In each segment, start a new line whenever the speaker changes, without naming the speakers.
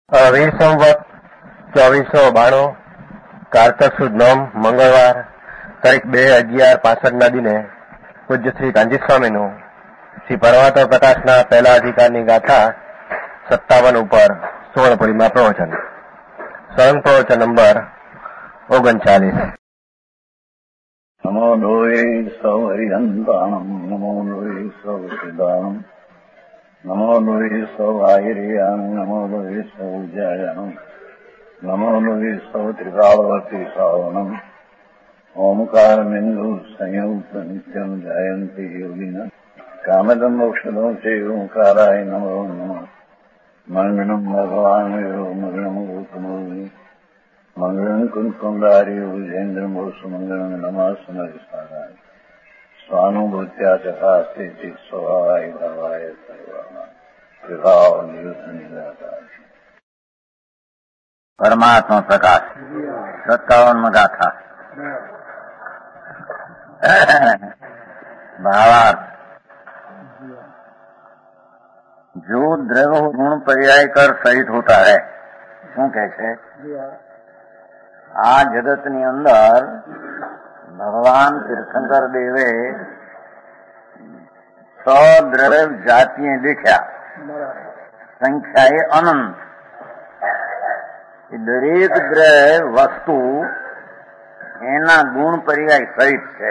સંવત 2492 કારતક સુદ 9 મંગળવાર તારીખ 2/11/65 દિને પૂજ્ય શ્રી કાંજી સ્વામીનું શ્રી પરમાત્મા પ્રકાશના પહેલા અધિકારની ગાથા 57 ઉપર સુવર્ણપુરીમાં પ્રવચન. સ્વયં પ્રવચન નંબર 39.
નમો લોહે સૌહરિહંતાણમ નમો લોહે સૌસિદાનમ નમો લોહે સૌઆયર્યાણમ નમો લોહે સૌજાયાણમ નમો લોહે સૌ ત્રિકાળવતી સાવનમ ઓમકારમિંદુ સંયુક્ત નિત્યમ જાયંતિ યોગિના કામદમ મોક્ષદો છે ઓંકારાય નમો નમઃ. મંગળમ ભગવાન મંગળમ ગોતમોની મંગળમ કુંકુંડારી વિજેન્દ્રમ સુમંગળમ નમાસનરિસારાય સ્વાનુભૂત્યા ચકાસ્તે સ્વભાવાય ભાવાય સર્વાના વિભાવ નિયુદ્ધ.
પરમાત્મા પ્રકાશ 57 ગાથા. भावार्थ जो द्रव्य गुण पर्याय कर सहित होता है. શું કહે છે? આ જગતની અંદર ભગવાન તીર્થંકર દેવે સદ્રવ્ય જાતિએ દેખ્યા, સંખ્યાએ અનંત. દરેક દ્રવ્ય વસ્તુ એના ગુણ પર્યાય સહિત છે.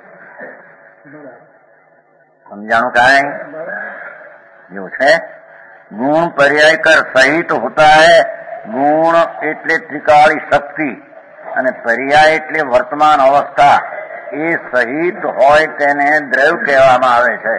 સમજાણું કાંઈ? जो है गुण पर्याय कर सहित होता है. गुण એટલે ત્રિકાળી શક્તિ અને પર્યાય એટલે વર્તમાન અવસ્થા. એ સહિત હોય તેને દ્રવ્ય કહેવામાં આવે છે.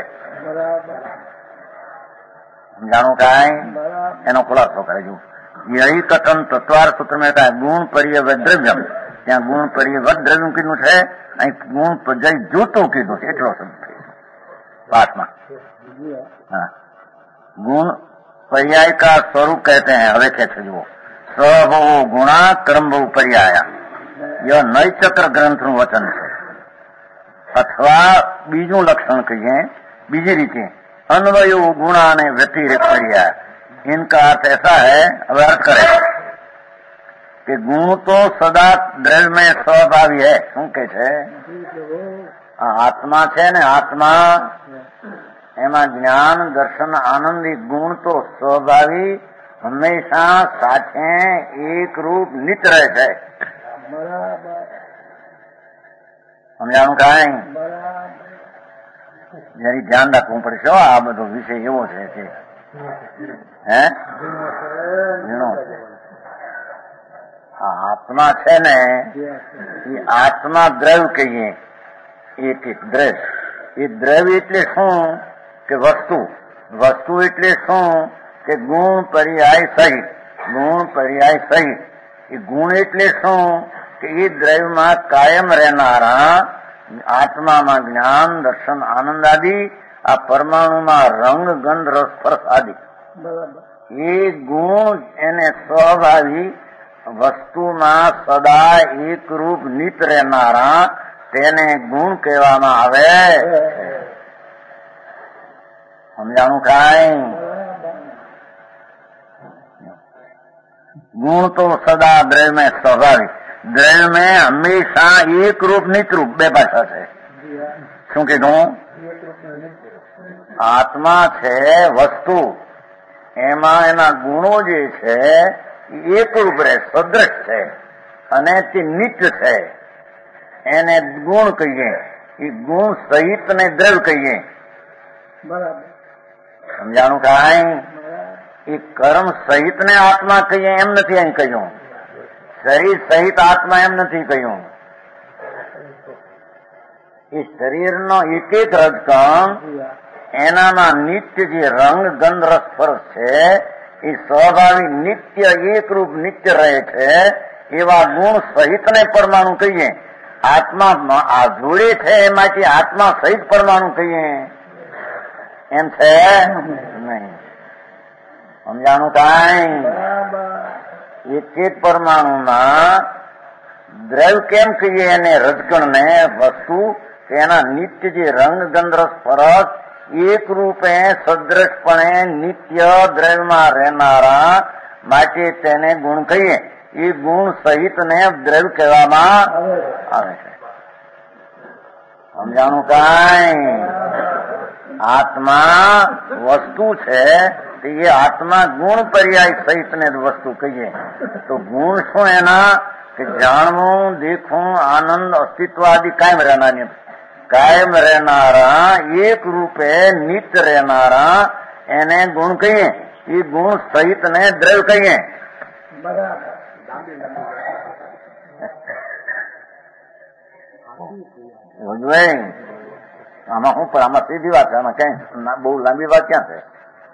સમજાણું કાંઈ? એનો ખુલાસો કરેજો. यही कथन तत्वार सूत्र में था. गुण पर्यवत द्रव्यम. ત્યાં ગુણ પર્યવત દ્રવ્યમ કીધું છે, અહીં ગુણ પર્યાય જોતું કીધું છે. એટલો શબ્દ पाठमा. हाँ, गुण पर्याय का स्वरूप कहते हैं. હવે કે છે જુઓ, સ્વભવો ગુણા કર્મભવ પર્યાયા. यह नय चक्र ग्रंथનું વચન છે. અથવા બીજું લક્ષણ કહીએ બીજી રીતે, अन्वयो गुणा ने व्यतिरेक पर्याय. इनका अर्थ ऐसा है, अब अर्थ करे कि गुण तो सदा द्रव्य में स्वभावी है. શું કે છે? આત્મા છે ને, આત્મા એમાં જ્ઞાન દર્શન આનંદી ગુણ તો સ્વભાવી હંમેશા સાથે એક રૂપ નિત રહે છે. સમજાણું કાંઈ? જરી ધ્યાન રાખવું પડશે. આ બધો વિષય એવો છે કે હે ઝીણો છે. આત્મા છે ને, એ આત્મા દ્રવ્ય કહીએ. એક એક દ્રવ્ય. એ દ્રવ્ય એટલે શું? કે વસ્તુ. વસ્તુ એટલે શું? કે ગુણ પર્યાય સહિત. ગુણ પર્યાય સહિત. એ ગુણ એટલે શું? કે એ દ્રવ્યમાં કાયમ રહેનારા આત્મામાં જ્ઞાન દર્શન આનંદ આદિ, આ પરમાણુમાં રંગ ગંધ રસ સ્પર્શ આદિ. એ ગુણ એને સ્વભાવી વસ્તુમાં સદા એકરૂપ નિત રહેનારા તેને ગુણ કહેવામાં આવે. સમજાણું કાંઈ? गुण तो सदा द्रव्य में स्वाभाविक. द्रव्य में हमेशा एक रूप नित रूप. બે ભાષા છે. શું કીધું? આત્મા છે વસ્તુ, એમાં એના ગુણો જે છે એક રૂપ રહે, સદૃશ છે અને તે નિત્ય છે. એને ગુણ કહીએ. એ ગુણ સહિત ને દ્રવ્ય કહીએ. સમજાણું કાંઈ? એ કર્મ સહિત ને આત્મા કહીએ એમ નથી અહીં કહ્યું. શરીર સહિત આત્મા એમ નથી કહ્યું. એ શરીરનો એક એક રજકણ એનામાં નિત્ય જે રંગ ગંધ રસ સ્પર્શ છે એ સ્વાભાવિક નિત્ય એકરૂપ નિત્ય રહે છે. એવા ગુણ સહિત ને પરમાણુ કહીએ. આત્મા આ જોડે છે એમાંથી આત્મા સહિત પરમાણુ કહીએ એમ છે નહીં. સમજાણું કાંઈ? એક એક પરમાણુમાં દ્રવ્ય કેમ કહીએ એને? રજકણ ને વસ્તુ કે એના નિત્ય જે રંગ ગંધ રસ સ્પર્શ એક રૂપે સદ્રશપણે નિત્ય દ્રવ્યમાં રહેનારા માટે તેને ગુણ કહીએ. એ ગુણ સહિતને દ્રવ્ય કહેવામાં આવે છે. સમજાણું કાંઈ? આત્મા વસ્તુ છે તે એ આત્મા ગુણ પર્યાય સહિતને વસ્તુ કહીએ. તો ગુણ શું એના? કે જાણવું, દેખવું, આનંદ, અસ્તિત્વ આદિ કાયમ રહેનારી, કાયમ રહેનારા, એક રૂપે નિત્ય રહેનારા એને ગુણ કહીએ. એ ગુણ સહિતને દ્રવ્ય કહીએ. આમાં શું? પણ આમાં સીધી વાત છે, આમાં કઈ બહુ લાંબી વાત ક્યાં છે?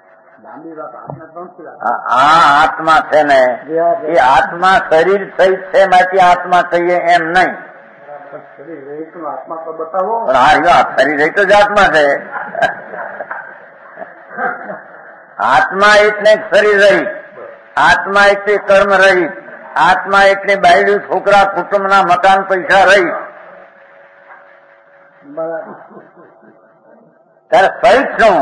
આ આત્મા છે ને એ આત્મા શરીર સહિત છે માટે આત્મા કહીએ એમ નહીં. પણ હા, શરીર રહિત જ આત્મા છે. આત્મા એટલે શરીર રહિત, આત્મા એટલે કર્મ રહિત, આત્મા એટલે બાયડું, છોકરા, કુટુંબના મકાન, પૈસા રહિત. ત્યારે સહિત શું?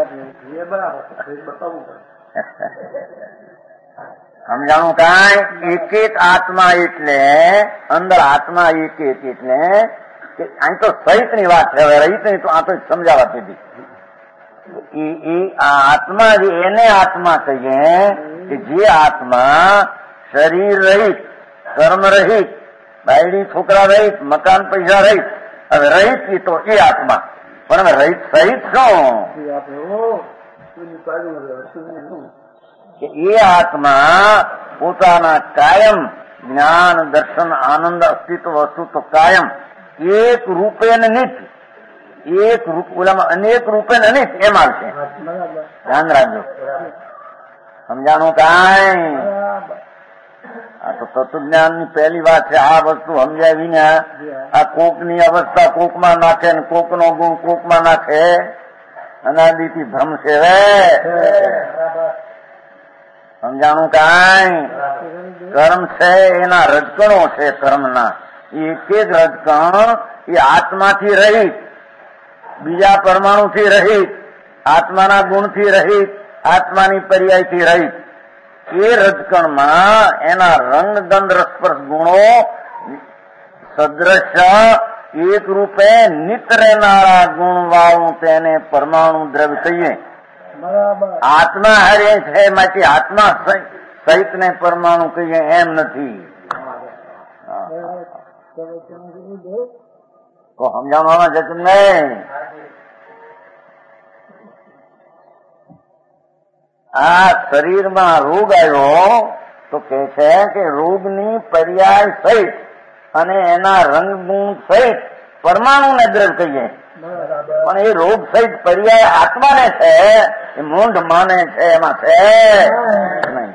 સમજાણું કાંઈ? એક એક આત્મા એટલે અંદર આત્મા એક એક એટલે અહીં તો સહિત ની વાત છે. હવે રહિત નહીં તો આ તો સમજાવવા દીધી. આત્મા એને આત્મા કહીએ કે જે આત્મા શરીર રહિત, કર્મ રહિત, બાયડી છોકરા રહિત, મકાન પૈસા રહિત. હવે રહિત તો એ આત્મા. પણ હવે રહિત સહિત શું? કે એ આત્મા પોતાના કાયમ જ્ઞાન, દર્શન, આનંદ, અસ્તિત્વ, વસ્તુ તો કાયમ એક રૂપે ને નિત્ય, એક રૂપ ઓલામાં અનેક રૂપે ને અનિત્ય એમ આવશે. ધ્યાન રાખજો. સમજાણું કાંઈ? આ તો તત્વજ્ઞાન ની પહેલી વાત છે. આ વસ્તુ સમજાવી ને આ કોકની અવસ્થા કોકમાં નાખે ને કોકનો ગુણ કોકમાં નાખે, અનાદિથી ભ્રમ છે. સમજાણું કાંઈ? કર્મ છે એના રજકણો છે. કર્મના એક એક રજકણ એ આત્માથી રહિત, બીજા પરમાણુથી રહિત, આત્માના ગુણથી રહિત, આત્માની પર્યાયથી રહિત. એ રજકણમાં એના રંગ, ગંધ, રસસ્પર્શ ગુણો સદ્રશ્ય એક રૂપે નિત રહેનારા ગુણ વાળું તેને પરમાણુ દ્રવ્ય કહીએ. આત્મા હારે છે માટે આત્મા સહિત ને પરમાણુ કહીએ એમ નથી. તો સમજાવવામાં જતું નહીં. આ શરીરમાં રોગ આવ્યો તો કે છે કે રોગની પર્યાય સહિત અને એના રંગગુણ સહિત પરમાણુને દ્રવ્ય કહીએ. પણ એ રોગ સહિત પર્યાય આત્માને છે, એ મૂંઢ માને છે એમાં છે નહીં.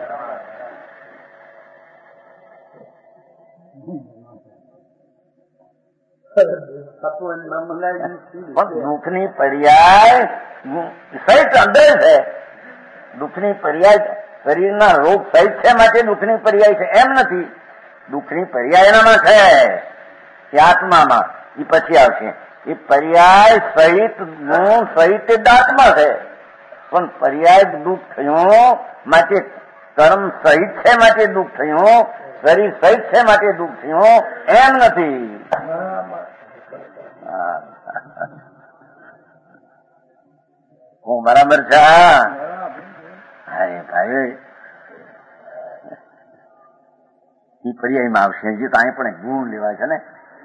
પણ દુઃખની પર્યાય સહિત અંદર છે. દુઃખની પર્યાય શરીરના રોગ સહિત છે માટે દુઃખની પર્યાય છે એમ નથી. દુઃખની પર્યાય એનામાં છે, એ આત્મામાં. એ પછી આવશે. એ પર્યાય સહિત ગુણ સહિત એ આત્મા છે. પણ પર્યાય દુઃખ થયું માટે કર્મ સહિત છે માટે દુઃખ થયું, શરીર સહિત છે માટે દુઃખ થયું એમ નથી. હું બરાબર છે? એ પર્યાયમાં આવશે. હજી તો અહીં પણ ગુણ લેવાય છે ને.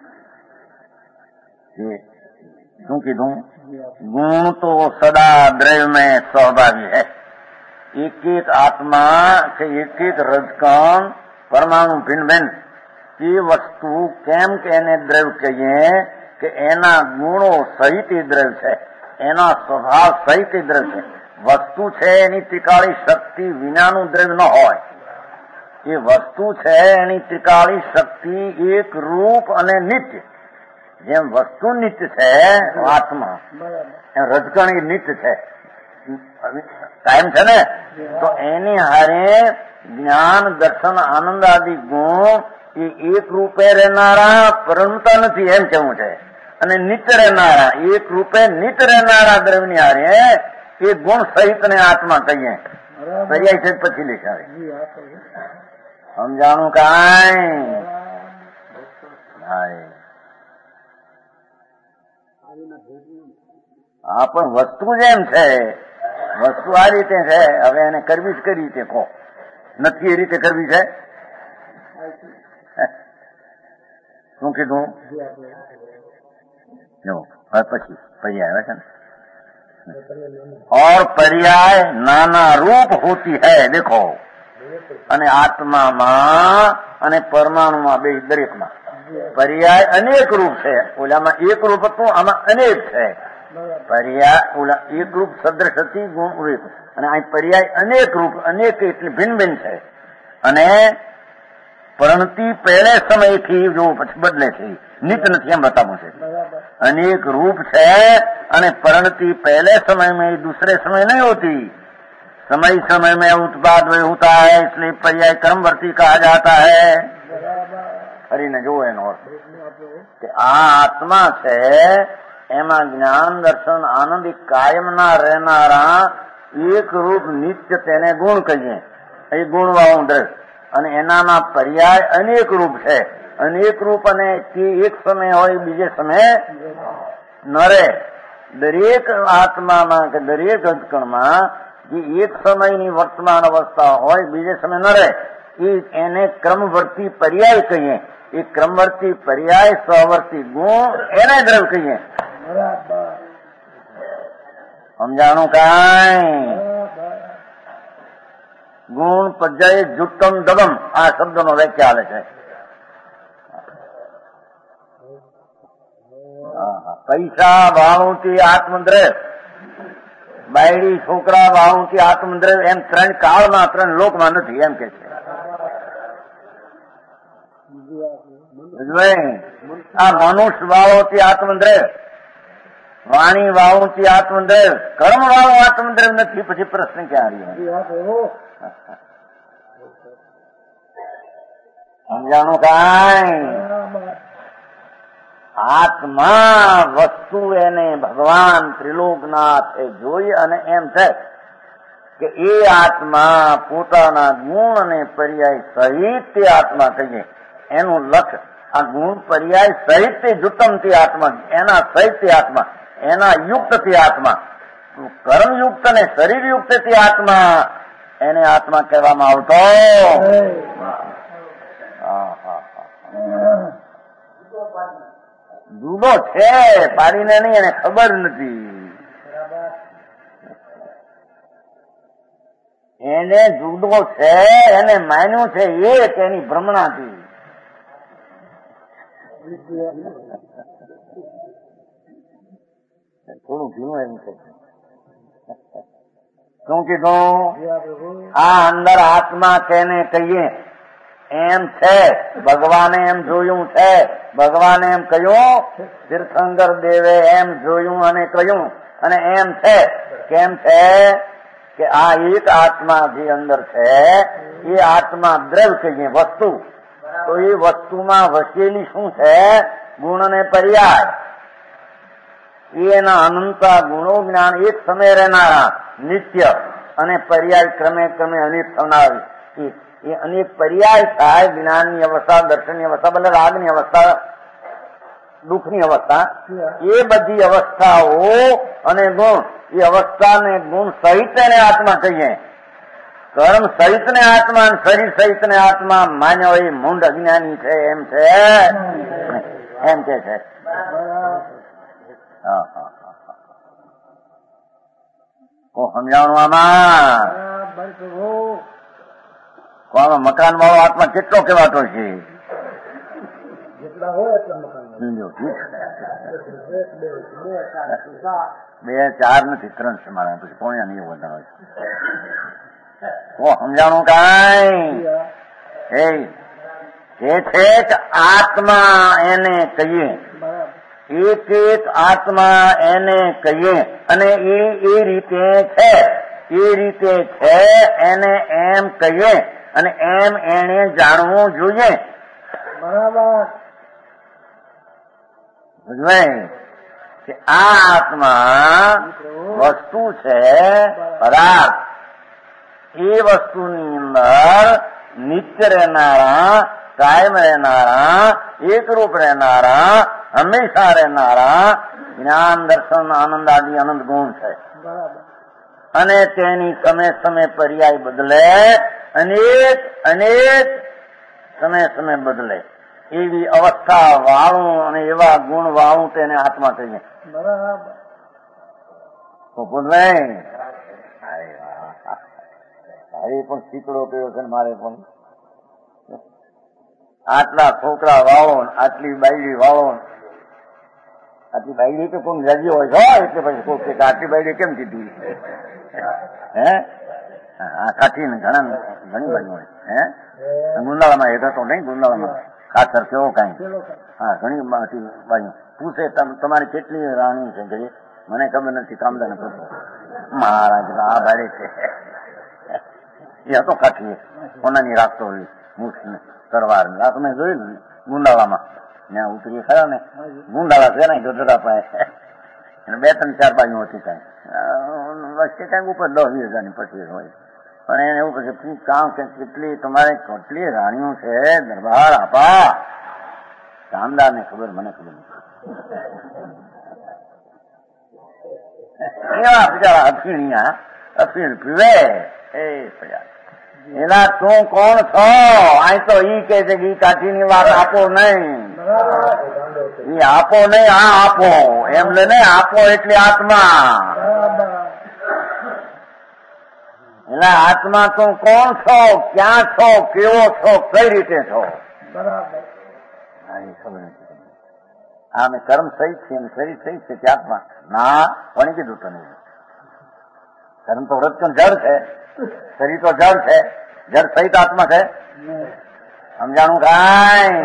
શું કીધું? ગુણ તો સદા દ્રવ્ય में સ્વાભાવિક है. एक एक आत्मा के एक एक रजकण परमाणु भिन्न भिन्न એ વસ્તુ કેમ કે એને દ્રવ્ય કહીએ કે એના ગુણો સહિત દ્રવ્ય છે, એના સ્વભાવ સહિત દ્રવ્ય છે. વસ્તુ છે એની ત્રિકાળી શક્તિ વિનાનું દ્રવ્ય ન હોય. એ વસ્તુ છે એની ત્રિકાળી શક્તિ એક રૂપ અને નિત્ય. જેમ વસ્તુ નિત્ય છે આત્મા, એમ રજકણ એ નિત્ય છે, કાયમ છે ને. તો એની હારે જ્ઞાન, દર્શન, આનંદ આદિ ગુણ એ એક રૂપે રહેનારા પરમતા નથી એમ કેવું છે. અને નિત્ય રહેનારા, એક રૂપે નિત્ય રહેનારા દ્રવ્યની હારે એ ગુણ સહિત ને આત્મા કહીએ. પર્યાય છે પછી લેખાવે. સમજાણું કાંઈ? હા, પણ વસ્તુ જ એમ છે, વસ્તુ આ રીતે છે. હવે એને કરવી જ કઈ રીતે કહો? નથી એ રીતે કરવી છે. શું કીધું? હવે પછી પર્યાય આવે છે ને. और पर्याय नाना रूप होती है. देखो, અને આત્મામાં અને પરમાણુમાં બે દરેકમાં પર્યાય અનેક રૂપ છે. ઓલામાં એક રૂપ હતું, આમાં અનેક છે. પર્યાય ઓલા એક રૂપ સદ્રશ હતી ગુણ રૂપ, અને અહીં પર્યાય અનેક રૂપ, અનેક એટલે ભિન્ન ભિન્ન છે. અને પરણતી પહેલે સમયથી જો પછી બદલે છે, નિત નથી એમ बताવું છે. अनेक रूप है અને परणती पहले समय में दूसरे समय नहीं होती. समय समय में उत्पाद वही होता है, इसलिए पर्याय क्रमवर्ती कहा जाता है. हरिने जो એનો અર્થ કે આ આત્મા છે એમાં જ્ઞાન દર્શન આનંદ કાયમના રહેનારા એક રૂપ નિત્ય તેને ગુણ કહીએ. એ ગુણવાળું દ્રશ, અને એનામાં પર્યાય અનેક રૂપ છે. અનેક રૂપ અને એક સમય હોય બીજે સમય ન રહે. દરેક આત્મામાં કે દરેક અંતકણમાં જે એક સમયની વર્તમાન અવસ્થા હોય બીજે સમય ન રહે, એને ક્રમવર્તી પર્યાય કહીએ. એ ક્રમવર્તી પર્યાય સહવર્તી ગુણ એને દ્રવ કહીએ. સમજાણું કાંઈ? ગુણ પજય જુટ્ટમ દબમ આ શબ્દનો વ્યાખ્યા આવે છે. પૈસા ભાવથી આત્મદ્રવ, બાયડી છોકરા ભાવથી આત્મદ્રવ, એમ ત્રણ કાળમાં ત્રણ લોકમાં નથી એમ કે છે. આ મનુષ્ય ભાવોથી આત્મદ્રવ, વાણી ભાવોથી આત્મદ્રવ, કર્મ ભાવ આત્મદ્રવ નથી. પછી પ્રશ્ન ક્યાં આવ્યો? સમજાણું કાંઈ? આત્મા વસ્તુ એને ભગવાન ત્રિલોકનાથે જોઈ અને એમ છે કે એ આત્મા પોતાના ગુણ અને પર્યાય સહિત તે આત્મા કહીએ. એનું લક્ષ્ય આ ગુણ પર્યાય સહિત તે જુતમથી આત્મા, એના સહિત તે આત્મા, એના યુક્તથી આત્મા, કર્મયુક્ત અને શરીરયુક્તથી આત્મા, એને આત્મા કહેવામાં આવતો. જુદો છે, પાડીને નહીં, એને ખબર નથી. એને જુદો છે, એને માન્યું છે એક એની ભ્રમણાથી. થોડું ઘીનું એમ છે. શું કીધું? આ અંદર આત્મા કેને કહીએ એમ છે. ભગવાને એમ જોયું છે, ભગવાને એમ કહ્યું, તીર્થંકર દેવે એમ જોયું અને કહ્યું, અને એમ છે. કેમ છે કે આ એક આત્મા જે અંદર છે એ આત્મા દ્રવ કહીએ, વસ્તુ. તો એ વસ્તુમાં વસેલી શું છે? ગુણ અને પર્યાય. એના અનંતા ગુણો જ્ઞાન એક સમય રહેનારા નિત્ય, અને પર્યાય ક્રમે ક્રમે અનેક થનાર. એ અનેક પર્યાય થાય. જ્ઞાનની અવસ્થા, દર્શનની અવસ્થા, ભલે રાગની અવસ્થા, દુઃખની અવસ્થા, એ બધી અવસ્થાઓ અને ગુણ, એ અવસ્થાને ગુણ સહિત એને આત્મા કહીએ. કર્મ સહિત ને આત્મા, શરીર સહિત ને આત્મા માન્યો એ મૂંડ અજ્ઞાની છે એમ છે, એમ કે છે. સમજાવવાનું આમાં કોનો મકાન વાળો આત્મા કેટલો કહેવાતો છે? બે ચાર નથી, ત્રણ છે મારા. પછી પોણ્યા નહીં વધારે સમજાણું કાંઈ? એ છે કે આત્મા એને કહીએ, એક એક આત્મા એને કહીએ, અને એ રીતે છે, એ રીતે છે એને એમ કહીએ, અને એમ એને જાણવું જોઈએ. બરાબર. સમજાય કે આ આત્મા વસ્તુ છે, પદાર્થ, એ વસ્તુની અંદર નિત્ય રહેનારા, કાયમ રહેનારા, એકરૂપ રહેનારા, હંમેશા રહેનારા જ્ઞાન, દર્શન, આનંદ આદિ અનંત ગુણ છે. અને તેની સમય સમય પર્યાય બદલે, અનેક અનેક સમય બદલે એવી અવસ્થા વાળું અને એવા ગુણ વાળું તેને આત્મા કહીએ. બરાબર. ભાઈ પણ શીકડો કયો છે મારે પણ આટલા છોકરા વાવો, આટલી બાયડી વાવો. આટલી બાયડી તો કોઈ રજી હોય છે એટલે પછી કોઈ આટલી બાયડી કેમ કીધી? હે કાઠી ને ઘણી બાજુ હોય. હે ગુંદાળામાં એક હતો નહીં, ગુંદાળામાં ખાતર કેવો કઈ. હા, ઘણી બાજુ પૂછે તમારી કેટલી રાણી છે? કે મને ખબર નથી, કામદાને પૂછો. મહારાજ આ ભારે છે. એ હતો કાઠી, કોનાની રાખતો હોય મૂછ તરવાર. આ તમે જોયું ને ગુંદાળામાં ત્યાં ઉતરી ખરા ને, ગુંદાળા છે ને ગઢડા પાસે 2-3-4 બાજુ હતી કઈ વચ્ચે કઈક ઉપર 10-20 હજારની પછી હોય. પણ એને એવું પછી કામ કે કેટલી તમારે કેટલી રાણીઓ છે દરબાર આપા? કામદાર ને ખબર, મને ખબર નથી. એવા બિચારા અફીણ પીવે. એ એના તું કોણ છો? અહીં તો ઈ કે છે કે ઈ કાઠીની વાત આપો નહીં, ઈ આપો નહીં, આ આપો એમ લે ને. આપો એટલે આત્મા. એટલે આત્મા તું કોણ છો, ક્યાં છો, કેવો છો, કઈ રીતે છો? બરાબર. ખબર નથી. આ મેં કર્મ સહિત છે, શરીર સહિત છે તે આત્મા ના. કોને કીધું તને? કર્મ તો વ્રત જળ છે, શરીર તો જળ છે, જળ સહિત આત્મા છે. સમજાણું કાંઈ?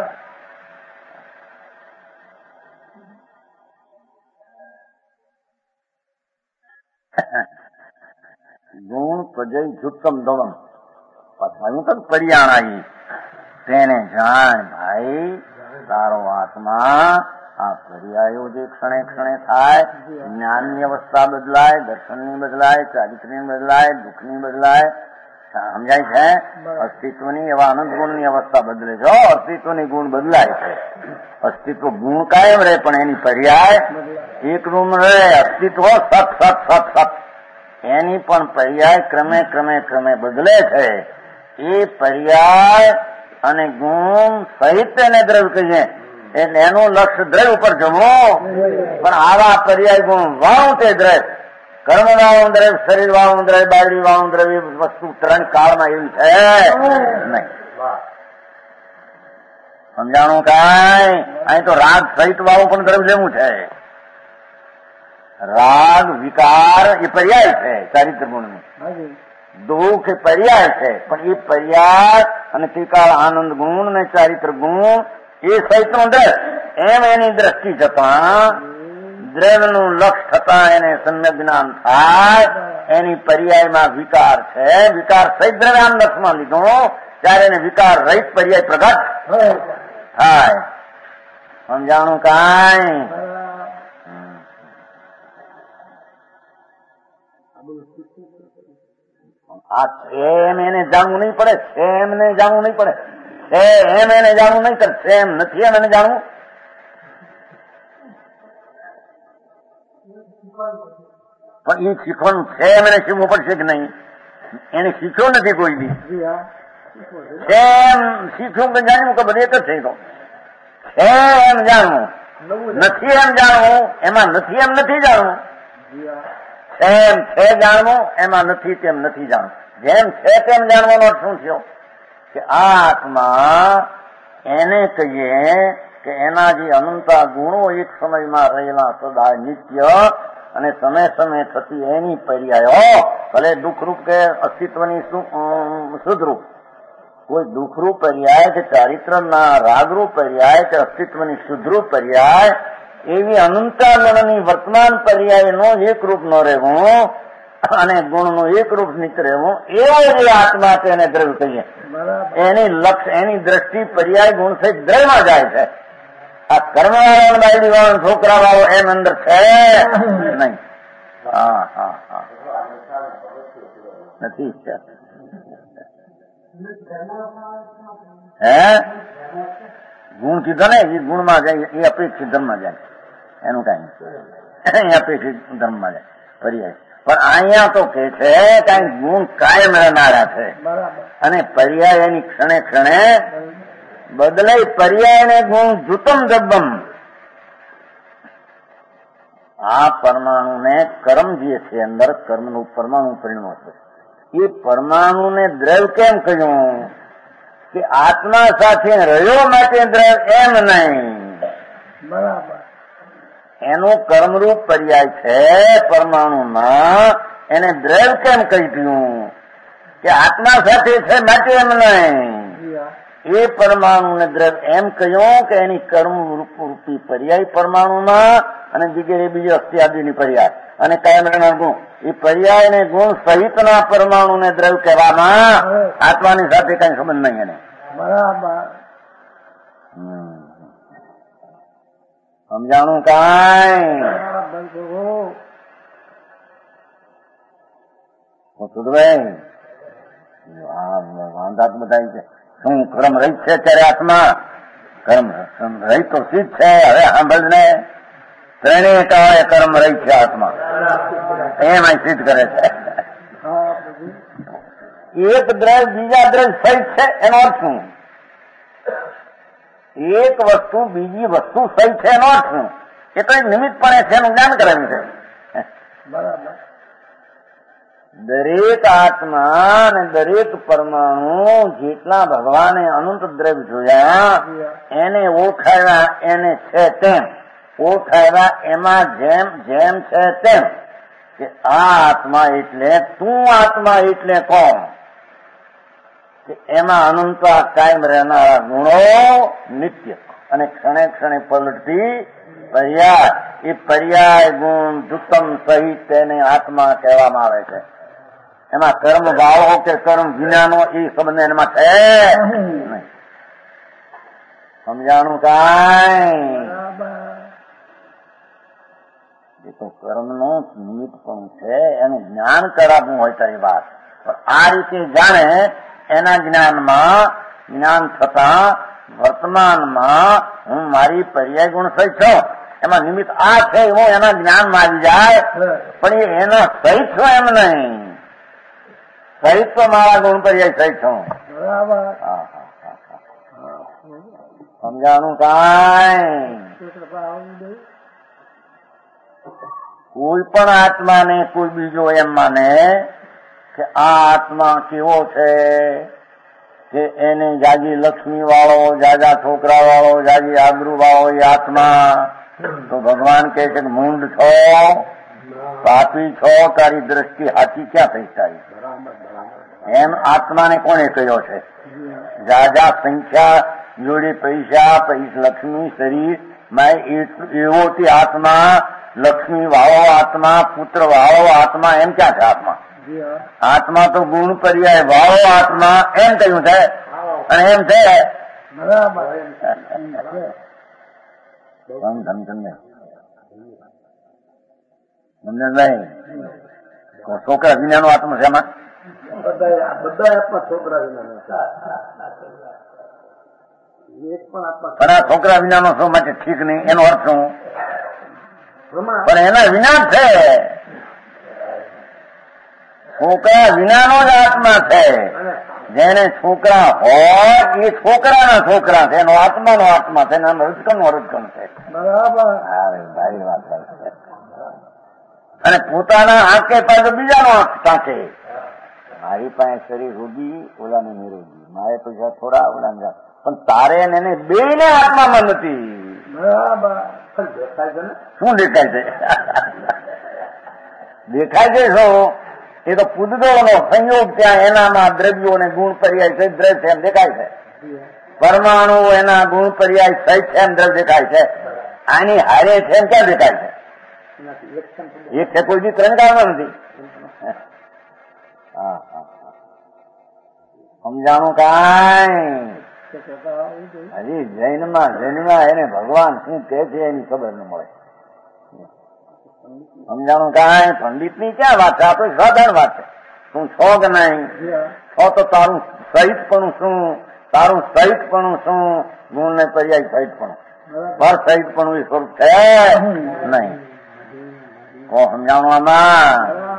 ગુણ પ્રજય જુત્તમ દવમ પાછું પર્યાણાઈ. તેને જાણ ભાઈ, તારો આત્મા આ પર્યાયો જે ક્ષણે ક્ષણે થાય, જ્ઞાનની અવસ્થા બદલાય, દર્શનની બદલાય, ચારિત્ર્યની બદલાય, દુઃખની બદલાય. સમજાય છે? અસ્તિત્વની એવા અનંત ગુણની અવસ્થા બદલે છે. અસ્તિત્વની ગુણ બદલાય છે. અસ્તિત્વ ગુણ કાયમ રહે, પણ એની પર્યાય એક રૂમ રહે. અસ્તિત્વ સત સત સત સત, એની પણ પર્યાય ક્રમે ક્રમે ક્રમે બદલે છે. એ પર્યાય અને ગુણ સહિત એને દ્રવ્ય કહીએ. એટલે એનું લક્ષ્ય દ્રવ્ય ઉપર જમવું. પણ આવા પર્યાય ગુણ વાળું તે દ્રવ્ય, કર્મ વાળું દ્રવ્ય, શરીર વાળું દ્રવ્ય, બાયડી વાળું દ્રવ્ય વસ્તુ 3 કાળમાં એવી છે નહીં. સમજાણું કાંઈ? અહીં તો રાગ સહિત વાળું પણ દ્રવ્ય લેવું છે. રાગ વિકાર એ પર્યાય છે ચારિત્ર ગુણનું. દુઃખ એ પર્યાય છે, પણ એ પર્યાય અને ત્રિકાળ આનંદ ગુણ ને ચારિત્ર ગુણ એ સહિતનો દ્રવ્ય. એમ એની દ્રષ્ટિ જતા દ્રવ્યનું લક્ષ થતા એને સમ્યક જ્ઞાન થાય. એની પર્યાયમાં વિકાર છે. વિકાર સહિત દ્રવ્યાન લક્ષમાં લીધું ત્યારે એને વિકાર રહિત પર્યાય પ્રગટ થાય. સમજાણું કાંઈ? આ એમ એને જાણવું નહીં પડે, એમ ને જાણવું નહીં પડે, એમ એને જાણવું નહીં કરે, એમ નથી એમ એને જાણવું. પણ એ શીખવાનું છે એમ એને શીખવું પડશે કે નહીં? એને શીખ્યો નથી કોઈ બી. એમ શીખ્યું કે જાણવું કે બધું એક જ છે. તો છે એમ જાણવું, નથી એમ જાણવું, એમાં નથી એમ નથી જાણવું. એમ છે જાણવું, એમાં નથી તેમ નથી જાણવું. જેમ છે તેમ જાણવાનો અર્થ શું થયો? કે આ આત્મા એને કહીએ કે એના જે અનંતા ગુણો એક સમયમાં રહેલા સદા નિત્ય અને સમય સમય થતી એની પર્યાયો, ભલે દુઃખરૂપ કે અસ્તિત્વની શુદ્ધરૂપ, કોઈ દુઃખરૂપ પર્યાય કે ચારિત્રના રાગરૂપ પર્યાય કે અસ્તિત્વની શુદ્ધરૂપ પર્યાય, એવી અનંતા ગુણની વર્તમાન પર્યાયનો એક રૂપ ન રહેવું અને ગુણનું એક રૂપ નિત્ય રહેવું, એવો જે આત્મા છે એને દ્રવ્ય કહીએ. એની લક્ષ્ય, એની દ્રષ્ટિ પર્યાય ગુણ સહિત દ્રવ્યમાં જાય છે. આ કર્મવાળો, બાયડી વાળો, છોકરા વાળો એમ અંદર છે નહીં. હા હા હા. નથી ઈચ્છા. હે ગુણ કીધો ને એ ગુણમાં જાય, એ અપેક્ષિત ધર્મમાં જાય, એનું કઈ એ અપેક્ષિત ધર્મમાં જાય પર્યાય. પણ અહીંયા તો કે છે કઈ ગુણ કાયમ રહેનારા છે અને પર્યાય એની ક્ષણે ક્ષણે બદલાય. પર્યાય ને ગુણ જુતમ દબ્બમ. આ પરમાણુ ને કર્મ જે છે અંદર કર્મનું પરમાણુ પરિણમો છે. એ પરમાણુ ને દ્રવ્ય કેમ કહ્યું કે આત્મા સાથે રહ્યો માટે દ્રવ્ય એમ નહીં.
બરાબર.
એનું કર્મરૂપ પર્યાય છે પરમાણુમાં, એને દ્રવ્ય કેમ કહી દીધું કે આત્મા સાથે છે માટે એમ નહીં. એ પરમાણુ ને દ્રવ્ય એમ કહ્યું કે એની કર્મ રૂપી પર્યાય પરમાણુમાં અને જગ્યાએ બીજી અસ્થિયાદિની પર્યાય અને કાયમ રહેનાર ગુણ. એ પર્યાય ને ગુણ સહિતના પરમાણુ ને દ્રવ્ય કહેવામાં આત્માની સાથે કઈ સંબંધ નહીં એને.
બરાબર.
સમજાણું કાંઈ? સુધભાઈ વાંધા તો બધા છે. શું કર્મ રહિત છે ત્યારે આત્મા? કર્મ રહિત તો સિદ્ધ છે. હવે સાંભળ ને, ત્રણેય કાળે કર્મ રહિત છે આત્મા, એમ સિદ્ધ કરે છે. એક દ્રવ્ય બીજા દ્રવ્ય સહિત છે એનો અર્થ શું? એક વસ્તુ બીજી વસ્તુ સહી છે એનો અર્થ શું? એ તો નિમિત્તપણે છે એનું જ્ઞાન કરાવ્યું છે.
બરાબર.
દરેક આત્મા અને દરેક પરમાણુ જેટલા ભગવાને અનંત દ્રવ્ય જોયા એને ઓળખાવ્યા, એને છે તેમ ઓળખાવ્યા. એમાં જેમ જેમ છે તેમ કે આ આત્મા એટલે તું આત્મા એટલે કોણ? કે એમાં અનંત કાયમ રહેનારા ગુણો નિત્ય અને ક્ષણે ક્ષણે પલટતી પર્યાય. એ પર્યાય ગુણ જુતમ સહિત તેને આત્મા કહેવામાં આવે છે. એમાં કર્મ ભાવો કે કર્મ વિનાનો એ સંબંધ એમાં છે નહીં. સમજાણું કાંઈ? એ તો કર્મનું નિમિત્ત પણ છે, એનું જ્ઞાન કરાવવું હોય તારી વાત. પણ આ રીતે જાણે એના જ્ઞાન થતા વર્તમાનમાં હું મારી પર્યાય ગુણ સહિત છું, એમાં નિમિત્ત આ છે હું એના જ્ઞાનમાં આવી જાય. પણ એ એના સહિત છું એમ નહીં. સહિત તો મારા ગુણ પર્યાય સહિત છું. સમજાણું કાંઈ? કોઈ પણ આત્માને કોઈ બીજો એમ માને કે આ આત્મા કેવો છે કે એને જાજી લક્ષ્મી વાળો, જાજા છોકરા વાળો, જાજી આબરૂ વાળો એ આત્મા, તો ભગવાન કહે છે કે મૂંડ છો, પાપી છો, તારી દ્રષ્ટિ હાથી ક્યાં થઈ તારી? એમ આત્માને કોને કહ્યો છે? જાજા સંખ્યા જોડે પૈસા, લક્ષ્મી, શરીર એવો તે આત્મા, લક્ષ્મી વાળો આત્મા, પુત્ર વાળો આત્મા, એમ ક્યાં છે આત્મા? આત્મા તો ગુણ પર્યાય વાળો આત્મા એમ કહ્યું છે અને એમ છે. છોકરા વિનાનો આત્મા છે એમાં?
બધા આત્મા છોકરા વિનાનો.
પણ આ છોકરા વિનાનો શું માટે ઠીક નહીં, એનો અર્થ શું? પણ એના વિના છે. છોકરા વિનાનો જ આત્મા છે. જેને છોકરા હોય એ છોકરાના છોકરા છે, એનો આત્માનો આત્મા છે, એના રજકણનો રજકણ છે.
બરાબર.
સારી વાત છે. અને પોતાના આંખે પાસે બીજાનો આંખ કાંખે. મારી પાસે શરીર રોગી, ઓલાને નિરોગી, મારે પૈસા થોડા, ઓલાને પણ તારે એને બે ને આત્મામાં નથી.
બરાબર. દેખાય છે ને?
શું દેખાય છે? દેખાય છે શું? એ તો પૂતગળનો સંયોગ ત્યાં એનામાં દ્રવ્યો અને ગુણ પર્યાય સહિત દ્રવ્ય છે એમ દેખાય છે. પરમાણુ એના ગુણ પર્યાય સહિત છે એમ દ્રવ્ય દેખાય છે. આની હારે છે એમ ક્યાં દેખાય છે? એક છે કોઈ દી ત્રણ કાળમાં નથી. સમજાણું કાંઈ? હજી જૈનમાં એને ભગવાન શું કે છે એની ખબર ન મળે. સમજાણું કાંઈ? પંડિત ની ક્યાં વાત છે? આ તો સાધારણ વાત છે. તું છો કે નહીં? છો તો તારું સહિતપણું શું? તારું સહિતપણું શું? ગુણ ને પર્યાય સહિતપણું. પર સહિતપણું એ સ્વરૂપ છે નહીં. કો સમજાણું આમાં?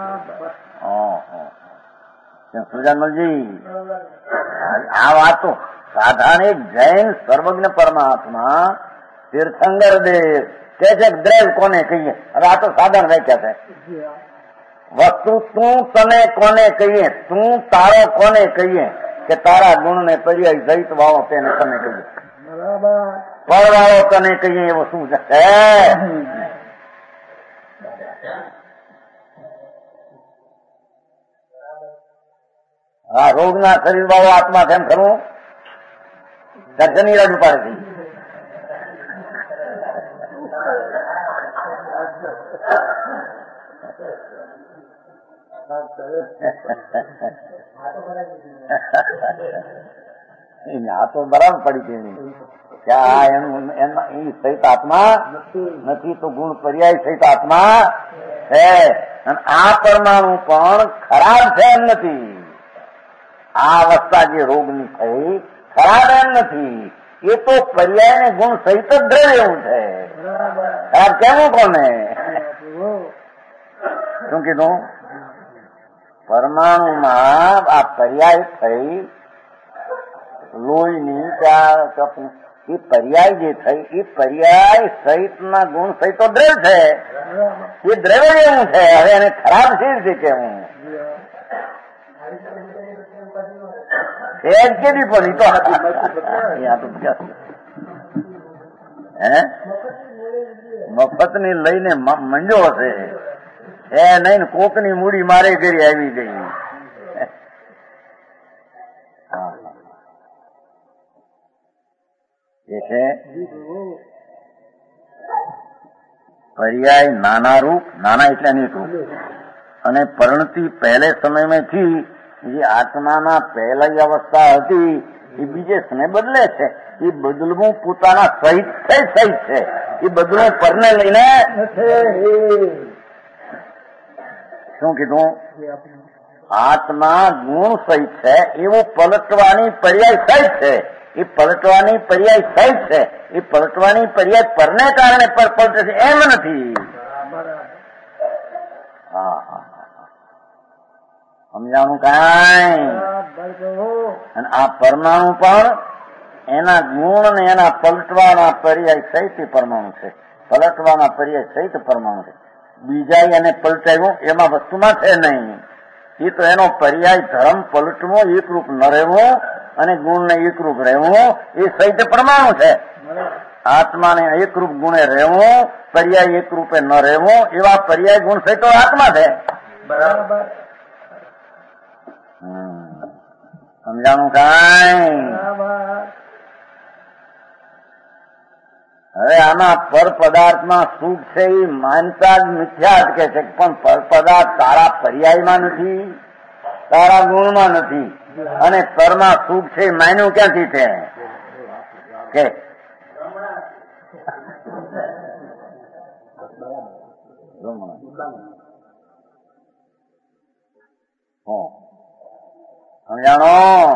સુજાનમલજી, આ વાત તો સાધારણ એક જૈન સર્વજ્ઞ પરમાત્મા તીર્થંકર દેવ કે છે દ્રવ કોને કહીએ? હવે આ તો સાધારણ વ્યાખ્યા છે. વસ્તુ તું તને કોને કહીએ? તું તારો કોને કહીએ? કે તારા ગુણ ને પર્યાય સહિત વાળો તેને તને કહીએ. પરવાળો તને કહીએ એવું શું છે? હા, રોગના શરીર વાળો આત્મા છે એમ ખરું? દર્શની રજૂ પાડે છે. આ તો બરાબર પડી છે કે આ એનું સહિત આત્મા નથી તો ગુણ પર્યાય સહિત આત્મા છે. અને આ પરમાણુ પણ ખરાબ છે એમ નથી. આ અવસ્થા જે રોગની થઈ ખરાબ એમ નથી. એ તો પર્યાય ને ગુણ સહિત જ દ્રવ્ય એવું છે. ખરાબ કેવું કોને? શું કીધું? પરમાણુમાં આ પર્યાય થઈ લોહીની એ પર્યાય જે થઈ એ પર્યાય સહિતના ગુણ સહિત તો દ્રવ્ય છે. એ દ્રવ્ય એવું છે. હવે એને ખરાબ છે કેવું? કેવી પડી તો મફત ની લઈને મંડ્યો હશે એ નહીં ને કોકની મૂડી મારે કરી આવી ગઈ. એ છે પર્યાય નાના રૂપ, નાના એટલે અનેક રૂપ, અને પરિણતિ પહેલે સમય में थी જે આત્માના પહેલી અવસ્થા હતી એ બીજે સમય બદલે છે. એ બદલવું પોતાના સહિત છે. એ બદલવું પરને લઈને શું કીધું? આત્મા ગુણ સહિત છે એવું પલટવાની પર્યાય સહિત છે. એ પલટવાની પર્યાય સહિત છે. એ પલટવાની પર્યાય પરને કારણે પર પલટે છે એમ નથી. હા હા, સમજાણું કાંઈ? અને આ પરમાણુ પણ એના ગુણ ને એના પલટવાના પર્યાય સહિત પરમાણુ છે. પલટવાના પર્યાય સહિત પરમાણુ છે. બીજા એને પલટાવ્યું એમાં વસ્તુમાં છે નહીં. એ તો એનો પર્યાય ધર્મ પલટવો, એકરૂપ ન રહેવું અને ગુણ ને એકરૂપ રહેવું એ સહિત પરમાણુ છે. આત્માને એકરૂપ ગુણે રહેવું, પર્યાય એકરૂપે ન રહેવું એવા પર્યાય ગુણ સહિત આત્મા છે. બરાબર. સમજાણું કાંઈ? હવે આમાં પર પદાર્થમાં સુખ છે એ માનતા જ મિથ્યા જ કે છે. પણ પર પદાર્થ તારા પર્યાયમાં નથી, તારા ગુણમાં નથી. અને પરમાં સુખ છે માન્યું ક્યાંથી છે કે સમજાણો?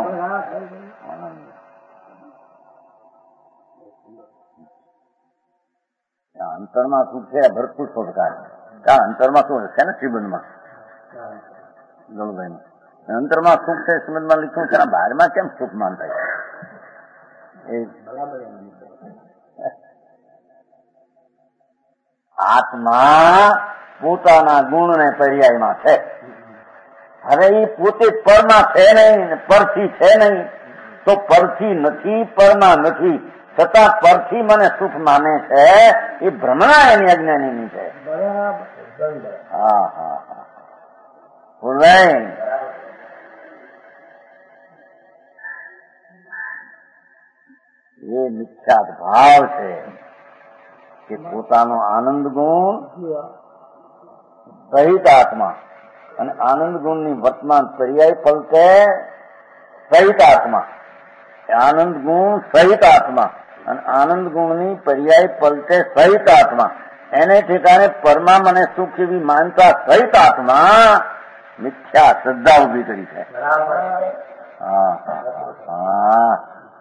અંતરમાં સુખ છે ભરપૂર શોધકાર. અંતરમાં શું છે ને શ્રીબંધમાં ગણુભાઈ અંતરમાં સુખ છે શ્રીબંધમાં લીધું છે. બહારમાં કેમ સુખ માનતા? એ આત્મા પોતાના ગુણ ને પર્યાયમાં છે. હવે એ પોતે પરમાં છે નહીં, પરથી છે નહીં, તો પરથી નથી, પરમાં નથી, છતાં પરથી મને સુખ માને છે. એ ભ્રમણા એની અજ્ઞાનીની છે. હા હા હા, બોલાય. એ મિથ્યાત ભાવ છે કે પોતાનો આનંદ ગુણ સહિત આત્મા અને આનંદ ગુણની વર્તમાન પર્યાય પલટે સહિત આત્મા. આનંદ ગુણ સહિત આત્મા અને આનંદ ગુણની પર્યાય પલટે સહિત આત્મા. એને ઠેકાણે પરમા મને સુખ એવી માનતા સહિત આત્મા મિથ્યા શ્રદ્ધા ઉભી કરી છે.
બરાબર.
હા હા,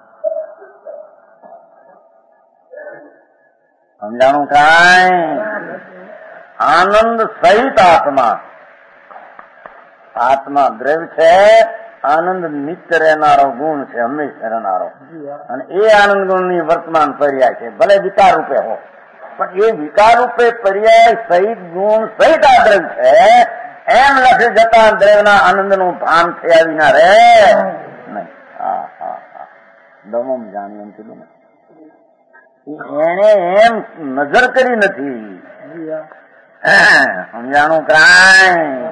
સમજાણું કાંઈ? આનંદ સહિત આત્મા, આત્મા દ્રવ્ય છે, આનંદ નિત્ય રહેનારો ગુણ છે, હંમેશા રહેનારો. અને એ આનંદ ગુણની વર્તમાન પર્યાય છે, ભલે વિકાર રૂપે હો, પણ એ વિકાર રૂપે પર્યાય સહિત ગુણ સહિત આ દ્રવ્ય છે એમ લખી જતા દ્રવ્યના આનંદનું ભાન થયા વિના રે નહીં. હા હા હા, દમમ જાણી એમ કીધું ને, એને એમ નજર કરી નથી. સમજાણું કાંઈ?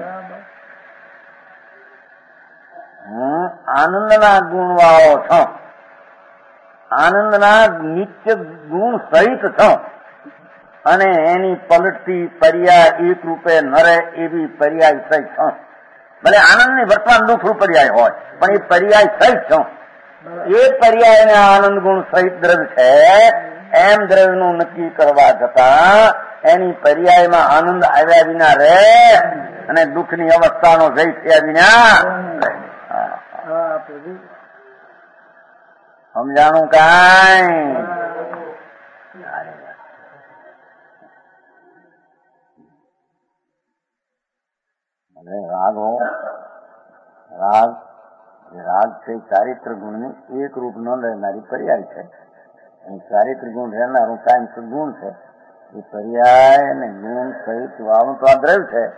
હું આનંદના ગુણ વાળો છું, આનંદના નિત્ય ગુણ સહિત છું, અને એની પલટતી પર્યાય એક રૂપે ન રહે એવી પર્યાય સહિત છું. ભલે આનંદની વર્તમાન દુઃખરૂપ પર્યાય હોય, પણ એ પર્યાય સહિત છું. એ પર્યાયને આનંદ ગુણ સહિત દ્રવ્ય છે એમ દ્રવ્યનું નક્કી કરવા જતા એની પર્યાયમાં આનંદ આવ્યા વિના રહે અને દુઃખની અવસ્થાનો જય થયા વિના. સમજાણું કાંઈ? રાગ હો, રાગ છે ચારિત્ર ગુણની એક રૂપ ન રહેનારી પર્યાય છે. ચારિત્ર ગુણ રહેનારું કાંઈ સદગુણ છે. એ પર્યાય ને ગુણ સહિત વાળું તો આ દ્રવ્ય છે.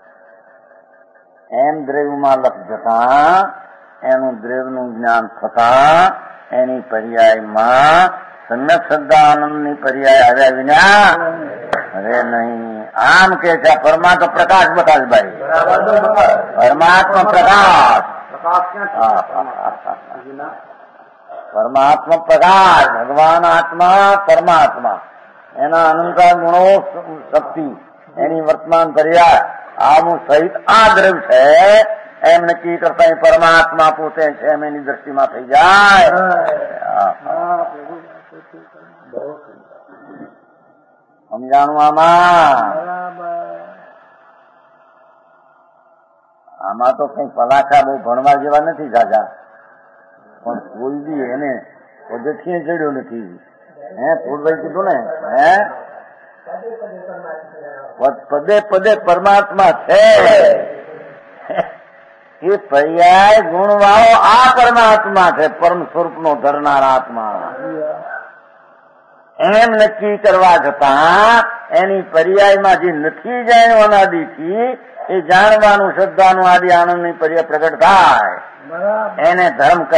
એમ દ્રવ્યમાં લક્ષ જતા એનું દ્રવ્યનું જ્ઞાન થતા એની પર્યાયમાં સમ્યક શ્રદ્ધા આનંદની પર્યાય આવ્યા વિના હવે નહીં. આમ કે છે પરમાત્મા પ્રકાશ બતાવભાઈ, પરમાત્મા પ્રકાશ, પરમાત્મા પ્રકાશ, ભગવાન આત્મા પરમાત્મા, એના અનંતા ગુણો શક્તિ, એની વર્તમાન પર્યાય આવું સહિત આ દ્રવ્ય છે એમ નક્કી કરતા એ પરમાત્મા પોતે છે એમ એની દ્રષ્ટિમાં થઈ જાય. સમજાણું? આમાં તો કઈ પલાખા બહુ ભણવા જેવા નથી દાદા, પણ કોઈ બી એને પદ્ધતિએ ચડ્યો નથી. પૂર્વભાઈ કીધું ને, પદે પદે પરમાત્મા છે. એ પર્યાય ગુણવાળો આ પરમાત્મા છે, પરમ સ્વરૂપનો ધરનાર આત્મા. એમ નક્કી કરવા છતાં એની પર્યાયમાં જે નથી જાણ્યું અનાદિથી એ જાણવાનું શ્રદ્ધાનું આદિ આનંદની પર્યાય પ્રગટ થાય એને ધર્મ કહે.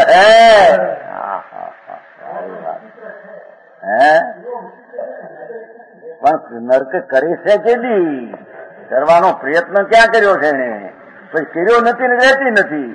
પણ નર્ક કરી છે કે દી કરવાનો પ્રયત્ન ક્યાં કર્યો છે એને? પછી કર્યો નથી ને રહેતી નથી.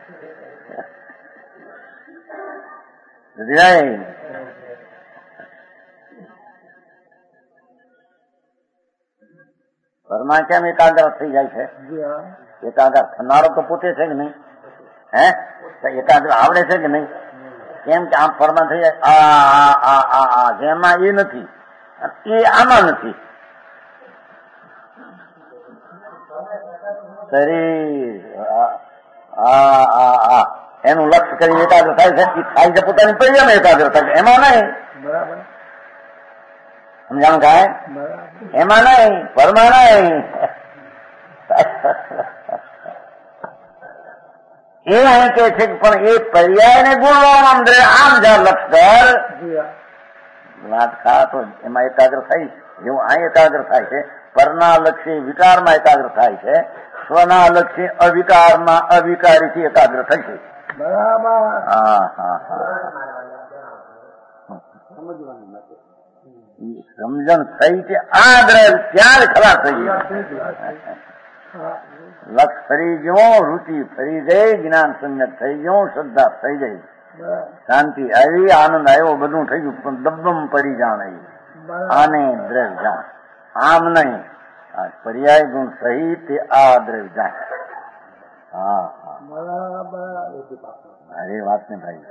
ઘરમાં કેમ એકાગ્ર થઈ જાય છે? એકાગ્ર થનારો તો પોતે છે કે નહીં? એકાગ્ર આવડે છે કે નહીં? કેમ કે આમ ફરમાં થઈ જાય, જેમાં એ નથી એ આમાં નથી. શરીર એનું લક્ષ્ય કરી એકાગ્ર થાય છે, એ થાય છે પોતાની પર્યામાં એકાગ્ર થાય છે, એમાં નહીં. સમજાણું કાંઈ? એમાં નહીં, પરમાં નહીં. એ અહીં કે છે પણ એ પર્યાયને ગુણવામાં આમ જ્યાં લક્ષ કર વાત ખા તો એમાં એકાગ્ર થાય. જેવું અહીં એકાગ્ર થાય છે, પરના લક્ષી વિકારમાં એકાગ્ર થાય છે, સ્વના લક્ષી અવિકારમાં અવિકારીથી એકાગ્ર થશે.
બરાબર.
હા હા હા, સમજણ થઈ છે. આ દ્રવ્ય ત્યારે ખરાબ થઈ ગયું. લક્ષ ફરી ગયો, રુચિ ફરી ગઈ, જ્ઞાન સમ્યક થઈ ગયું, શ્રદ્ધા થઈ ગઈ, શાંતિ આવી, આનંદ આવ્યો, બધું થઈ ગયું. પણ દબદમ પડી જાણે આને દ્રવ્ય જાણ. આમ નહીં, આ પર્યાય ગુણ સહિત આ દ્રવ્ય જાણ. હા હા, અરે વાત ને ભાઈ,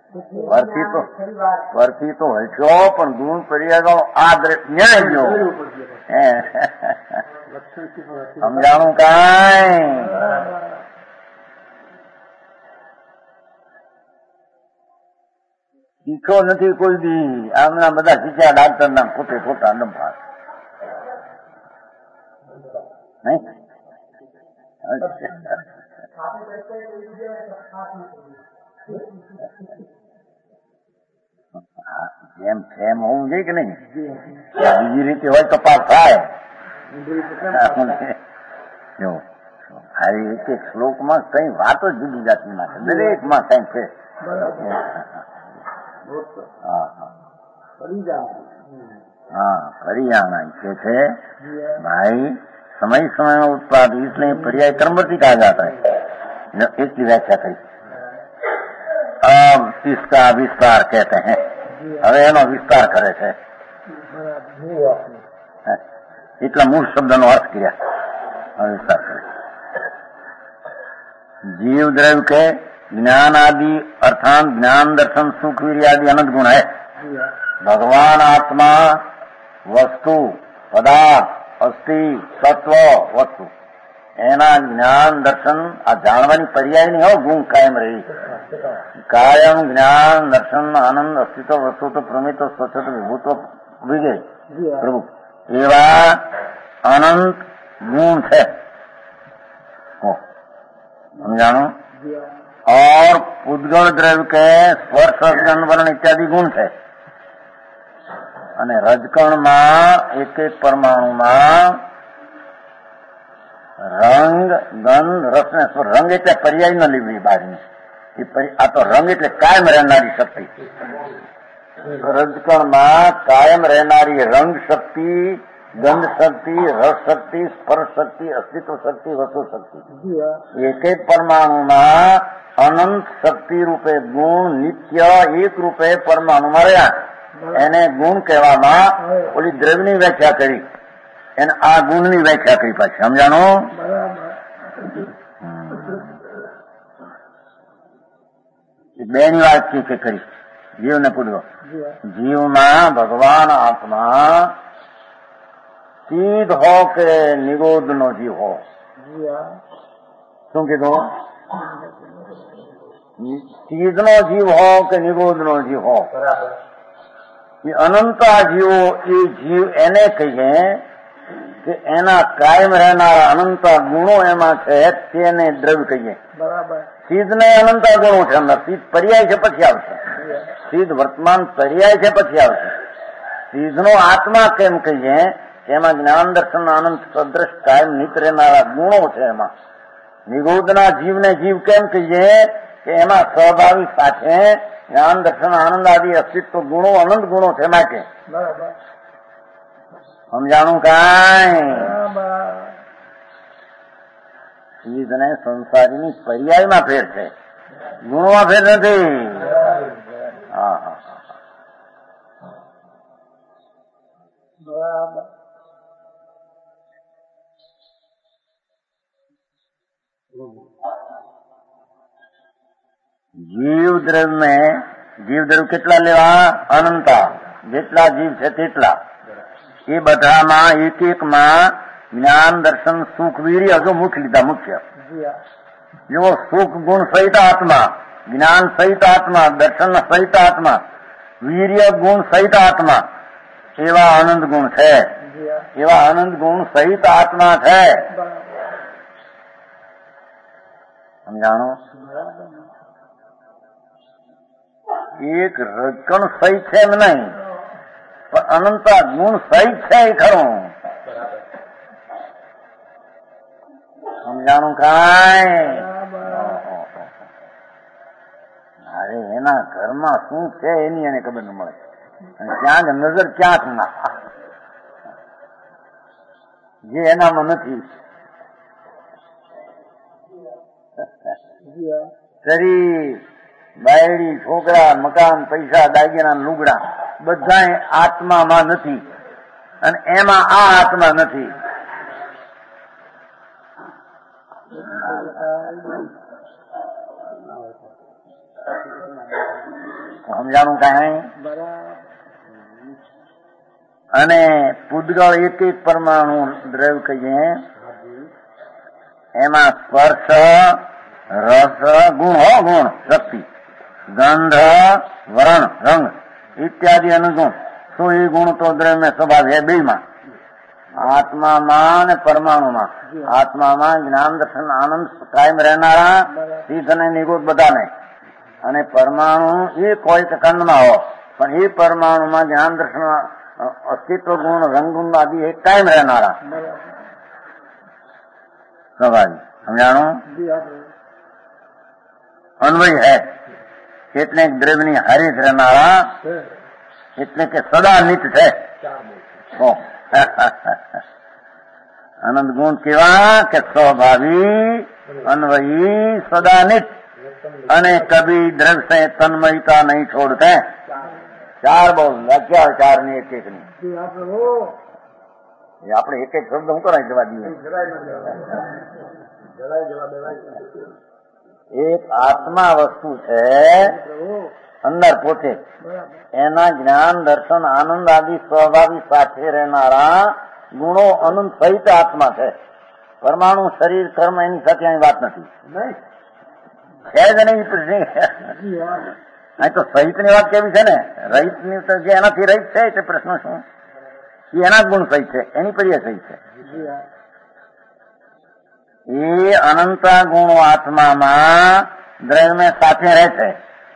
વરથી તો હલશો પણ ગુણ પર્યાય આ ન્યાય ગયો. સમજાણું કાંઈ? શીખ્યો નથી કોઈ દી. આમના બધા શીખ્યા ડાક્ટર ના ખોટે ખોટા લંબા નહીં. જેમ ફેમ હોવું જોઈએ કે નહીં, બીજી રીતે હોય તો પાસ થાય. આ એક એક શ્લોકમાં કઈ વાતો જુદી જાતની નાખે, દરેકમાં કઈ છે. हाँ परियाणा के थे भाई समय समय में उत्पाद, इसलिए पर्याय क्रमवर्ती कहा जाता है. इसकी व्याख्या करी. अब इसका विस्तार कहते हैं. હવે એનો વિસ્તાર કરે છે. એટલા મૂળ શબ્દનો અર્થ કર્યા, વિસ્તાર કરે. जीव द्रव्य के ज्ञान आदि अर्थात ज्ञान दर्शन सुख वीर्य आदि अनंत गुण है. भगवान आत्मा वस्तु पदार्थ अस्थि तत्व वस्तु एना ज्ञान दर्शन आ जाणवानी पर्याय नहीं हो, गुण कायम रही. कायम ज्ञान दर्शन आनंद अस्तित्व वस्तु तो प्रमित स्वच्छता विभूत्व विजय प्रभु एवा अनंत गुण है. समझाणो. और उद्गल द्रव्य के स्पर्श गंध वर्ण इत्यादि गुण है. અને રજકણમાં એક એક પરમાણુમાં રંગ ગંધ રસ ને સ્પર્શ. રંગ એટલે પર્યાય ન લીધી બહારની, આ તો રંગ એટલે કાયમ રહેનારી શક્તિ. રજકણમાં કાયમ રહેનારી રંગ શક્તિ, ગંધ શક્તિ, રસ શક્તિ, સ્પર્શ શક્તિ, અસ્તિત્વ શક્તિ, વસ્તુ શક્તિ. એક એક પરમાણુમાં અનંત શક્તિ રૂપે ગુણ નિત્ય એક રૂપે પરમાણુમાં રહ્યા. એને ગુણ કહેવામાં ઓલી દ્રવ્યની વ્યાખ્યા કરી, એને આ ગુણની વ્યાખ્યા કરી પાછી. સમજાણો. બેની વાત કે કરી. જીવને પૂછો. જીવમાં ભગવાન આત્મા સીધ હો કે નિરોધ નો જીવ હો? શું કીધું? સીધ નો જીવ હો કે નિરોધ નો જીવ હો? અનંતા જીવો એ જીવ એને કહીએ કે એના કાયમ રહેનારા અનંતા ગુણો એમાં છે, તેને દ્રવ્ય કહીએ. સિદ્ધ ને અનંતા ગુણો છે. અંદર સિદ્ધ પર્યાય છે, પછી આવશે. સિદ્ધ વર્તમાન પર્યાય છે, પછી આવશે. સિદ્ધ નો આત્મા કેમ કહીએ? એમાં જ્ઞાન દર્શન આનંદ સદ્રશ કાયમ નિત રહેનારા ગુણો છે. એમાં નિરોધના જીવને જીવ કેમ કહીએ? કે એમાં સ્વભાવી સાથે જ્ઞાન દર્શન આનંદ આદિ અસ્તિત્વ ગુણો અનંત ગુણો છે. માટે સમજાણું કાંઈ? સિદ્ધ ને સંસારીની પર્યાયમાં ફેર છે, ગુણોમાં ફેર નથી. હા હા બરાબર. જીવ દ્રવ્ય में જીવ દ્રવ્ય કેટલા લેવા? અનંતા. જેટલા જીવ છે તેટલા. એ બધામાં એક એકમાં જ્ઞાન દર્શન સુખ વીર્ય હજુ મુખ્ય લીધા. મુખ્ય જો સુખ ગુણ સહિત આત્મા, જ્ઞાન સહિત આત્મા, દર્શન સહિત આત્મા, વીર્ય ગુણ સહિત આત્મા, એવા આનંદ ગુણ છે. એવા આનંદ ગુણ સહિત આત્મા છે. સમજાણો. એક રજકણ સહિત છે એમ નહીં, પણ અનંતા ગુણ સહિત છે એ ખરું. સમજાણું કાંઈ? અરે એના ઘરમાં શું છે એની એને ખબર ન મળે, અને ત્યાં નજર ક્યાંક ના, જે એનામાં નથી. શરીર, બાયડી, છોકરા, મકાન, પૈસા, દાગીના, લુગડા બધા આત્મામાં નથી, અને એમાં આ આત્મા નથી. સમજાણું કાંઈ? અને પૂદગળ એક એક પરમાણુ દ્રવ્ય કહીએ, એમાં સ્પર્શ રસ ગુણ હો, ગુણ શક્તિ ગંધ, વરણ, રંગ ઇત્યાદિ અનુગુણ. શું એ ગુણ તો દ્રવ્ય સ્વભાવ હે બેમાં, આત્મામાં અને પરમાણુમાં. આત્મામાં જ્ઞાન દર્શન આનંદ કાયમ રહેનારા સિદ્ધ અને નિગુણ બધાને, અને પરમાણુ એ કોઈ કંદમાં હો, પણ એ પરમાણુમાં જ્ઞાન દર્શન અસ્તિત્વ ગુણ રંગગુણ આદિ એ કાયમ રહેનારા સ્વાભાવિક. સમજાણું? અન્વય હે એટલે દ્રવ્યની હારી જ રહેનારા, એટલે કે સદા નિત છે. અનંત ગુણ કેવા કે સ્વભાવી, અન્વયી, સદાનિત અને કભી દ્રવ્ય સે તન્મયતા નહીં છોડતે. ચાર બોલ વ્યાખ્યા, ચાર ની એક એક ની. આપણે એક એક શબ્દ હું કરાય જવા દઈએ. એક આત્મા વસ્તુ છે અંદર પોતે, એના જ્ઞાન દર્શન આનંદ આદિ સ્વભાવી સાથે રહેનારા ગુણો અનંત સહિત આત્મા છે. પરમાણુ શરીર કર્મ એની સાથે અહીં વાત નથી, છે જ નહીં. અહીં તો સહિત ની વાત કેવી છે ને, રહિત ની તો જે એનાથી રહિત છે તે પ્રશ્ન શું, એ એના ગુણ સહિત છે, એની પરિય સહિત છે. એ અનંતા ગુણો આત્મામાં દ્રવ્ય સાથે રહે છે,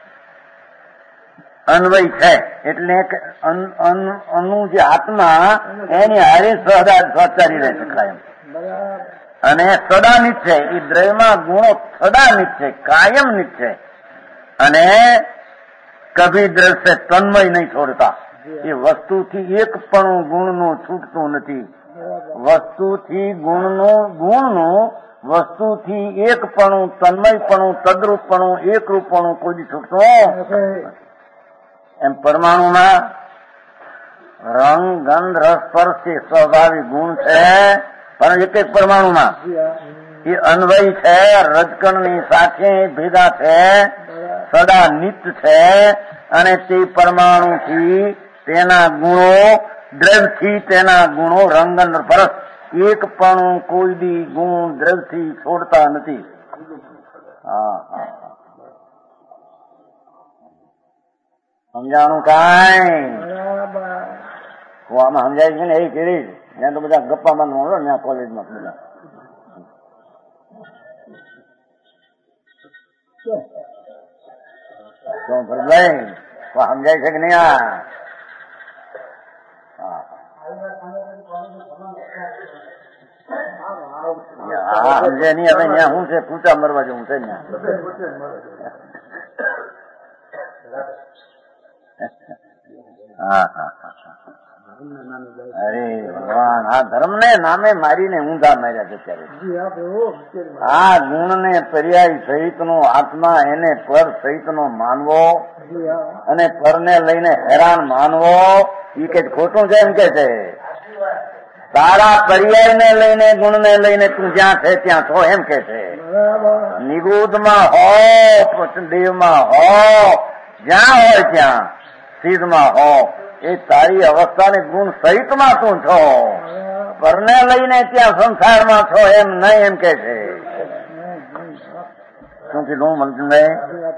અન્વય છે. એટલે અનુ જે આત્મા એની હારે સ્વચારી રહે છે કાયમ, અને સદાનિત છે. એ દ્રવ્યમાં ગુણો સદાનિત છે, કાયમ નિત છે, અને કભી દ્રવ્ય તન્મય નહીં છોડતા. એ વસ્તુથી એક પણ ગુણનું છૂટતું નથી. વસ્તુથી ગુણનું વસ્તુથી એકપણું, તન્મયપણું, તદ્રુપપણું, એકરૂપપણું કોઈ છૂટતું. એમ પરમાણુમાં રંગ, ગંધ, રસ, સ્પર્શ એ સ્વાભાવિક ગુણ છે, પણ એક એક પરમાણુમાં એ અન્વય છે, રજકણની સાથે ભેદા છે, સદા નિત્ય છે, અને તે પરમાણુથી તેના ગુણો, દ્રવ્યથી તેના ગુણો, રંગન પરસ એક પણ કોઈ બી ગુણ દ્રવ્યથી છોડતા નથી. સમજાણું કાંઈ? આમાં સમજાય છે ને એ કેવી? ત્યાં તો બધા ગપ્પા માનવા ત્યાં કોલેજમાં બધા ભરભાઈ સમજાય છે કે નહીં? સમજે નહીં. હવે ત્યાં શું છે, પૂછા મરવા જેવું છે ને. અરે ભગવાન, આ ધર્મ ને નામે મારીને ઊંધા માર્યા છે ત્યારે. આ ગુણ ને પર્યાય સહિત નો આત્મા, એને પર સહિત નો માનવો અને પરને લઈને હેરાન માનવો, એ કે ખોટું છે એમ કે છે. તારા પર્યાય ને લઈને, ગુણ ને લઈને તું જ્યાં છે ત્યાં છો એમ કે છે. નિગુદમાં હો, દેવમાં હો, જ્યાં હોય ત્યાં, સિદ્ધમાં હો, એ તારી અવસ્થાને ગુણ સહિતમાં તું છો. પરને લઈને ત્યાં સંસારમાં છો એમ નહીં એમ કે છે. શું કીધું મનસુખભાઈ?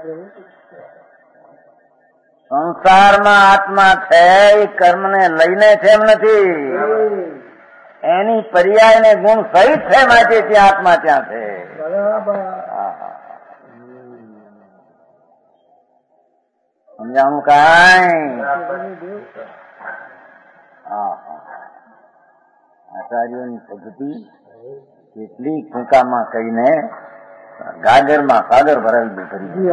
સંસારમાં આત્મા છે એ કર્મને લઈને છે એમ નથી, એની પર્યાય ને ગુણ સહિત છે, માટે ત્યાં આત્મા ત્યાં છે. સમજાણું કાંઈ? આચાર્યોની પદ્ધતિ કેટલી ટૂંકામાં કહીને ગાગરમાં સાગર ભરાવી કરી.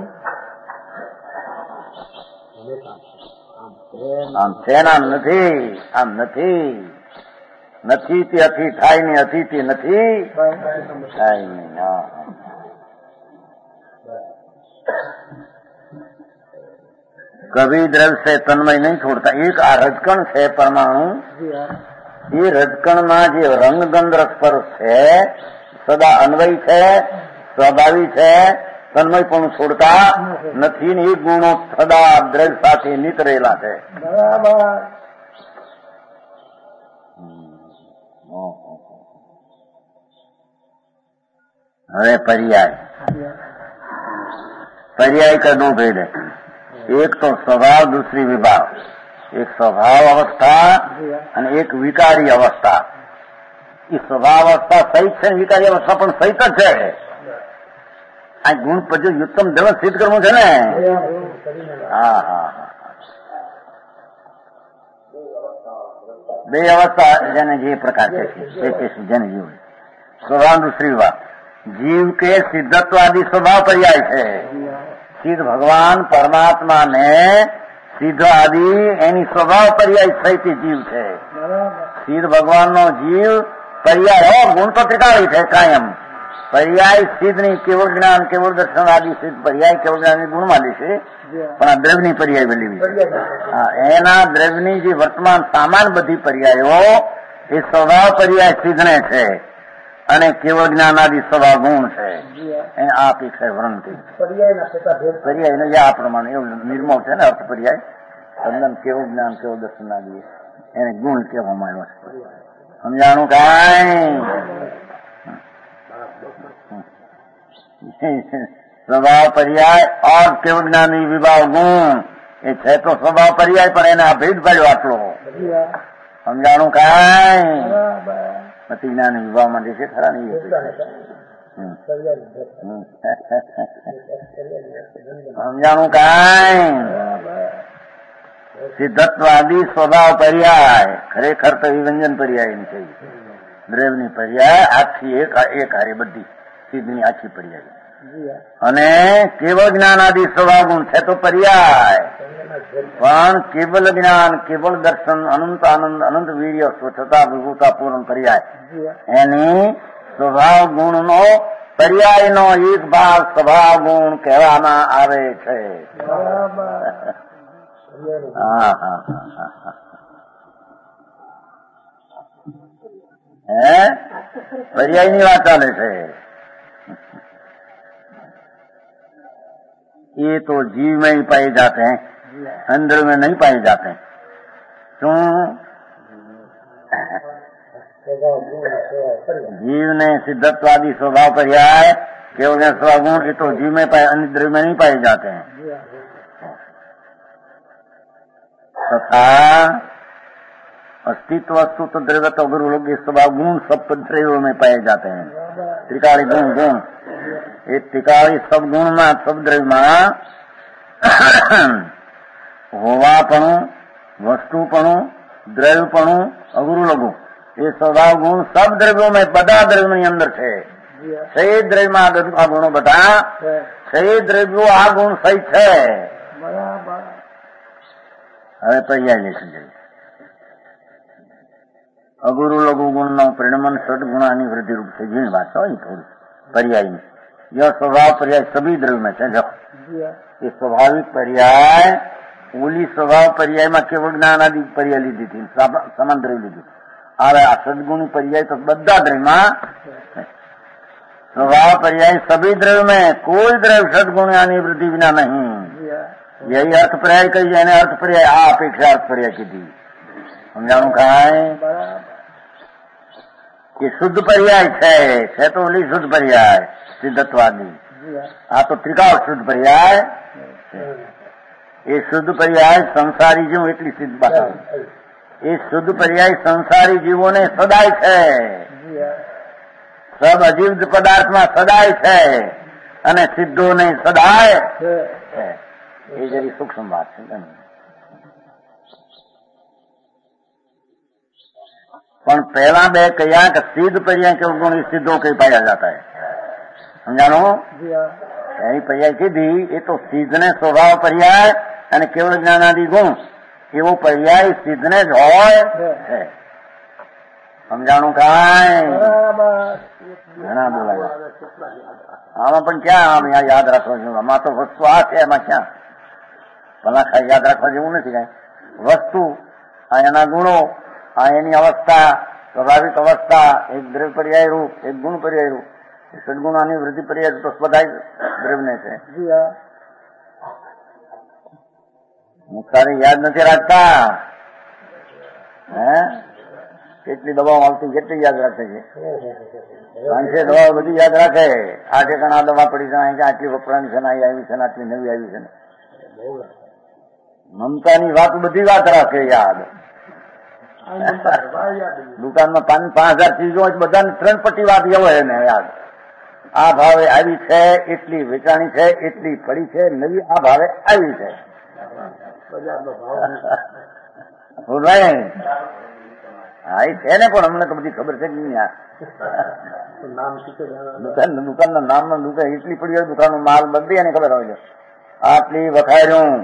આમ છે આમ નથી, આમ નથી, નથી તે અથી થાય ને અથી તે નથી થાય નહીં. કભી દ્રવ્ય છે તન્મય નહીં છોડતા. એક આ રજકણ છે પરમાણુ, એ રજકણમાં જે રંગગંધ સ્પર્શ છે સદા અન્વય છે, સ્વાભાવિક છે, તન્મય પણ છોડતા નથી ને એ ગુણો સદા દ્રવ્ય સાથે નિત રહેલા છે. હવે પર્યાય पर्याय का दो भेद है, एक तो स्वभाव, दूसरी विभाव. एक स्वभाव अवस्था અને એક વિકારી અવસ્થા. એ સ્વભાવ અવસ્થા સહિત છે, વિકારી અવસ્થા પણ સહિત જ છે. આ ગુણ પછી ઉત્તમ ધર્મ સિદ્ધ કરવું છે ને. હા હા હા, બે અવસ્થા જેને જે પ્રકાર છે જેને જીવ સ્વભાવ दूसरी વાત. જીવ કે સિદ્ધત્વાદી સ્વભાવ પર્યાય છે. સિદ્ધ ભગવાન પરમાત્મા ને સિદ્ધ આદિ એની સ્વભાવ પર્યાય સહિત જીવ છે. સિદ્ધ ભગવાનનો જીવ પર્યાય ગુણ તો ત્રિકાળી છે કાયમ. પર્યાય સિદ્ધની કેવળ જ્ઞાન, કેવળ દર્શન આદિ સિદ્ધ પર્યાય કેવળ જ્ઞાનની ગુણમાં લેશે, પણ આ દ્રવ્યની પર્યાય લેવી છે. હા, એના દ્રવ્યની જે વર્તમાન સામાન બધી પર્યાયો એ સ્વભાવ પર્યાય સિદ્ધને છે અને કેવળ જ્ઞાન આદિ સ્વભાવ ગુણ છે. એ આ અપેક્ષા વૃંતિ પર્યાય આ પ્રમાણે એવું નિર્મળ છે ને અર્થ પર્યાય. સંદન કેવળ જ્ઞાન, કેવળ દર્શન આદિ એને ગુણ કહેવામાં આવ્યો છે. સમજાણું કાંઈ? સ્વભાવ પર્યાય ઓર કેવળ જ્ઞાની વિભાવ ગુણ એ છે તો સ્વભાવ પર્યાય, પણ એને આ ભેદ પાડ્યો આટલો. સમજાણું કાંઈ? મતિ જ્ઞાની વિભાવમાં દેશે ખરા ને. સમજાણું કાંઈ? સિદ્ધત્વાદી સ્વભાવ પર્યાય ખરેખર તો વિવ્યંજન પર્યાય છે. દ્રવ્યની પર્યાય આખી એક હારે બધી સિદ્ધની આખી પર્યાય. અને કેવળ જ્ઞાન આદિ સ્વભાવ ગુણ છે તો પર્યાય, પણ કેવલ જ્ઞાન, કેવળ દર્શન, અનંત આનંદ, અનંત વીર્ય, સ્વચ્છતા, વિભૂતા પૂર્ણ પર્યાય એની સ્વભાવ ગુણનો પર્યાયનો એક ભાગ સ્વભાવ ગુણ કહેવામાં આવે છે. હા હા હા, હે પર્યાયની વાત ચાલે છે. ये तो जीव में ही पाए जाते हैं, अंदर में नहीं पाए जाते हैं. क्यों? जीव ने सिद्धत्वादी स्वभाव पर्याय केवल स्वभाव गुण ये तो जीव में पाए, अंदर में नहीं पाए जाते हैं. तथा अस्तित्व वस्तु तो द्रव्य तो गुरु लोग स्वभाव गुण सब द्रव्यों में पाए जाते हैं. त्रिकाली गुण गुण એ ત્રિકાળી સબ ગુણમાં, સબ દ્રવ્યમાં હોવાપણું, વસ્તુપણું, દ્રવ્યપણું, અઘરું લઘુ એ સ્વભાવ ગુણ સબ દ્રવ્યો મેં બધા દ્રવ્યોની અંદર છે. છે દ્રવ્યમાં આ ગુણો બધા છે દ્રવ્યો આ ગુણ સહિત છે. હવે પર્યાય લઈ સમજાય. અઘરું લઘુ ગુણનો પરિણમન ષડ ગુણાની વૃદ્ધિ રૂપ છે. જેની વાત હોય થોડી पर्यायी यह स्वभाव पर्याय सभी द्रव्य में है. ये स्वाभाविक पर्याय ओली स्वभाव पर्याय में केवल ज्ञान आदि पर्याय लीधी थी, समान द्रव्य लीधी. હવે આ સદગુણ पर्याय तो બધા દ્રવ્યમાં. स्वभाव पर्याय सभी द्रव्य में, कोई द्रव्य सदगुण यानी वृद्धि बिना नहीं. यही अर्थ पर्याय कही जाए, अर्थ पर्याय आ अपेक्षा अर्थ पर्याय की थी. समझाणु कांई? ये शुद्ध पर्याय है तो ओली शुद्ध पर्याय सिद्धत्वादी. आ तो त्रिकाल शुद्ध पर्याय. ये शुद्ध पर्याय संसारी जीव એટલી સિદ્ધ વાત. એ શુદ્ધ पर्याय સંસારી જીવોને સદાય છે. સબ અજીવ પદાર્થમાં સદાય છે અને સિદ્ધોને સદાય છે. એ જરી સૂક્ષ્મ વાત છે. પણ પહેલા બે કયા કે સિદ્ધ पर्याय के गुण सिद्धों के पाया जाता है. समझानो? यही पर्याय सीधी ये तो सिद्ध ने स्वभाव पर्याय અને કેવળ જ્ઞાન આદિ ગુણ એવો પર્યાય સિદ્ધને જ હોય છે. સમજાણું કાંઈ? ઘણા બોલાય. આમાં પણ ક્યાં આમ યાદ રાખવા જેવું? આમાં તો વસ્તુ આ છે, એમાં ક્યાં ભલા યાદ રાખવા જેવું નથી કાંઈ. વસ્તુ આ એના ગુણો, આ એની અવસ્થા, સ્વાભાવિક અવસ્થા, એક દ્રવ્ય પર્યાય રૂપ, એક ગુણ પર્યાય રૂપ. સદગુણાની વૃદ્ધિ પર્યાય તો બધા દ્રવ્યને છે. મુખારી યાદ નથી રાખતા. હે કેટલી દવાઓ આવતી કેટલી યાદ રાખે છે. 500 દવાઓ બધી યાદ રાખે. આ ઠેકાણે આ દવા પડી છે, આટલી વપરાની છે, અહીં આવી છે, આટલી નવી આવી છે. મમતાની વાત બધી વાત રાખે યાદ. દુકાનમાં 5,000 ચીજો હોય બધાને 3 પટ્ટી વાત હોય ને યાદ. આ ભાવે આવી છે, એટલી વેચાણી છે, એટલી પડી છે, નવી આ ભાવે આવી છે. હા એ છે ને, પણ અમને તો બધી ખબર છે કે નહીં. દુકાનના નામમાં દુકાન એટલી પડી હોય, દુકાનનો માલ બધી એને ખબર હોય. આટલી વખાર્યું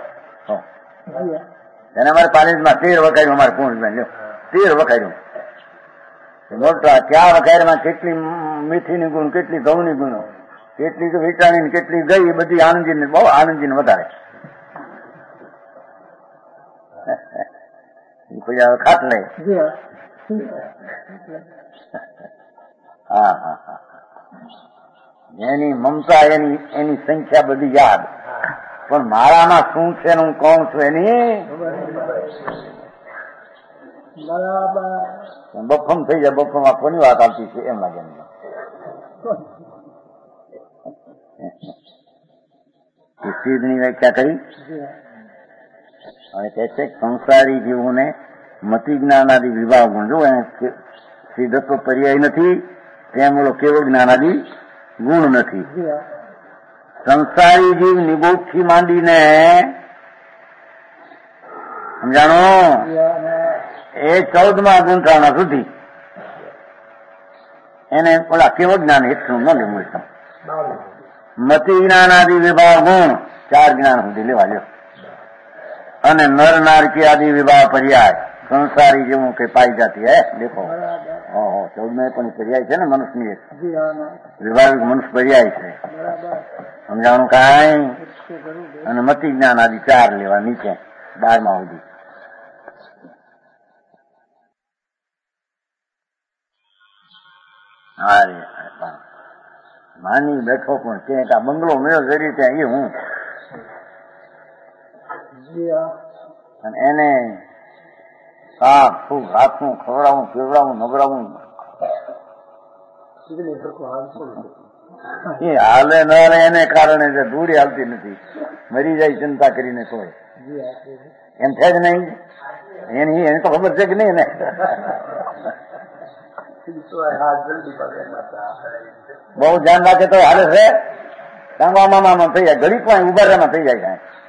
એને અમારે પાલેજમાં 13 વખાર્યું. અમારે કોણ 13 વખાર્યું. મોટા ક્યાં વખારમાં કેટલી મીઠીની ગુણ, કેટલી ઘઉંની ગુણ, કેટલી વેચાણી, કેટલી ગઈ, બધી આનંદજીને બહુ આનંદજીને વધારે. કોઈ ખાટ લે. હા હા હા. એની મમતા, એની સંખ્યા બધી યાદ, પણ મારામાં શું છે હું કોણ છું એની બફમ થઈ જાય. બફમાં કોની વાત આવતી છે એમ લાગે. સિદ્ધની વ્યાખ્યા કરી. હવે કહે છે સંસારી જીવોને મતિ જ્ઞાનાદિ વિભાવ ગુણ. જો એને સિદ્ધત્વ પર્યાય નથી, તેમ બોલો કેવળ જ્ઞાનાદિ ગુણ નથી. સંસારી જીવ નિબોધથી માંડીને સમજાણો એ 14મા ગુંઠાણા સુધી એને ઓલા કેવળ જ્ઞાન હેઠું ન લેવું. મતિ જ્ઞાનાદિ વિભાવ ગુણ 4 જ્ઞાન સુધી લેવા લ્યો. અને નર નારકી આદિ વિવાહ પર્યાય સંસારી જેવું કે પાઈ જાતી હે. દેખો 14 પણ પર્યાય છે ને મનુષ્યની એક વિવાહિક મનુષ્ય પર્યાય છે. સમજાણું કાંઈ. અને મતિ જ્ઞાન આદિ 4 લેવા નીચે 12મા સુધી. અરે માની બેઠો પણ ક્યાંક આ બંગલો મેળો જરી ત્યાં એ હું. અને એને સાફ ફૂગ હાથનું ખવડાવું, પીવડાવું, નવડાવું. એ હાલે ન હાલે એને કારણે જે દૂરી આવતી નથી. મરી જાય ચિંતા કરીને કોઈ એમ છે જ નહીં. એની તો ખબર છે કે નહીં ને. બહુ ધ્યાન રાખે તો હાલે છે. ટાંગવામાં થઈ જાય, ઘડીકમાં ઉભા રહેમાં થઈ જાય.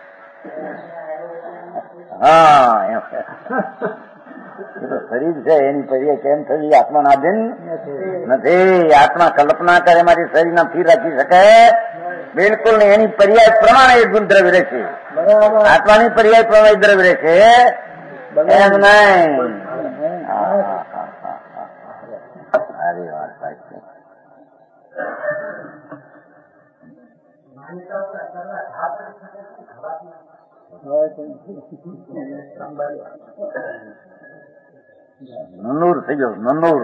હા એમ શરીર છે એની પર્યાય કેમ થવી આત્માના આધીન નથી. આત્મા કલ્પના કરે મારી શરીર સ્થિર રાખી શકે બિલકુલ નહીં. એની પર્યાય પ્રમાણે એ ગુણ દ્રવ્ય રહેશે. આત્માની પર્યાય પ્રમાણે દ્રવ્ય રહેશે એમ નહીં. સારી વાત સાચી. નનુર થઈ ગયો.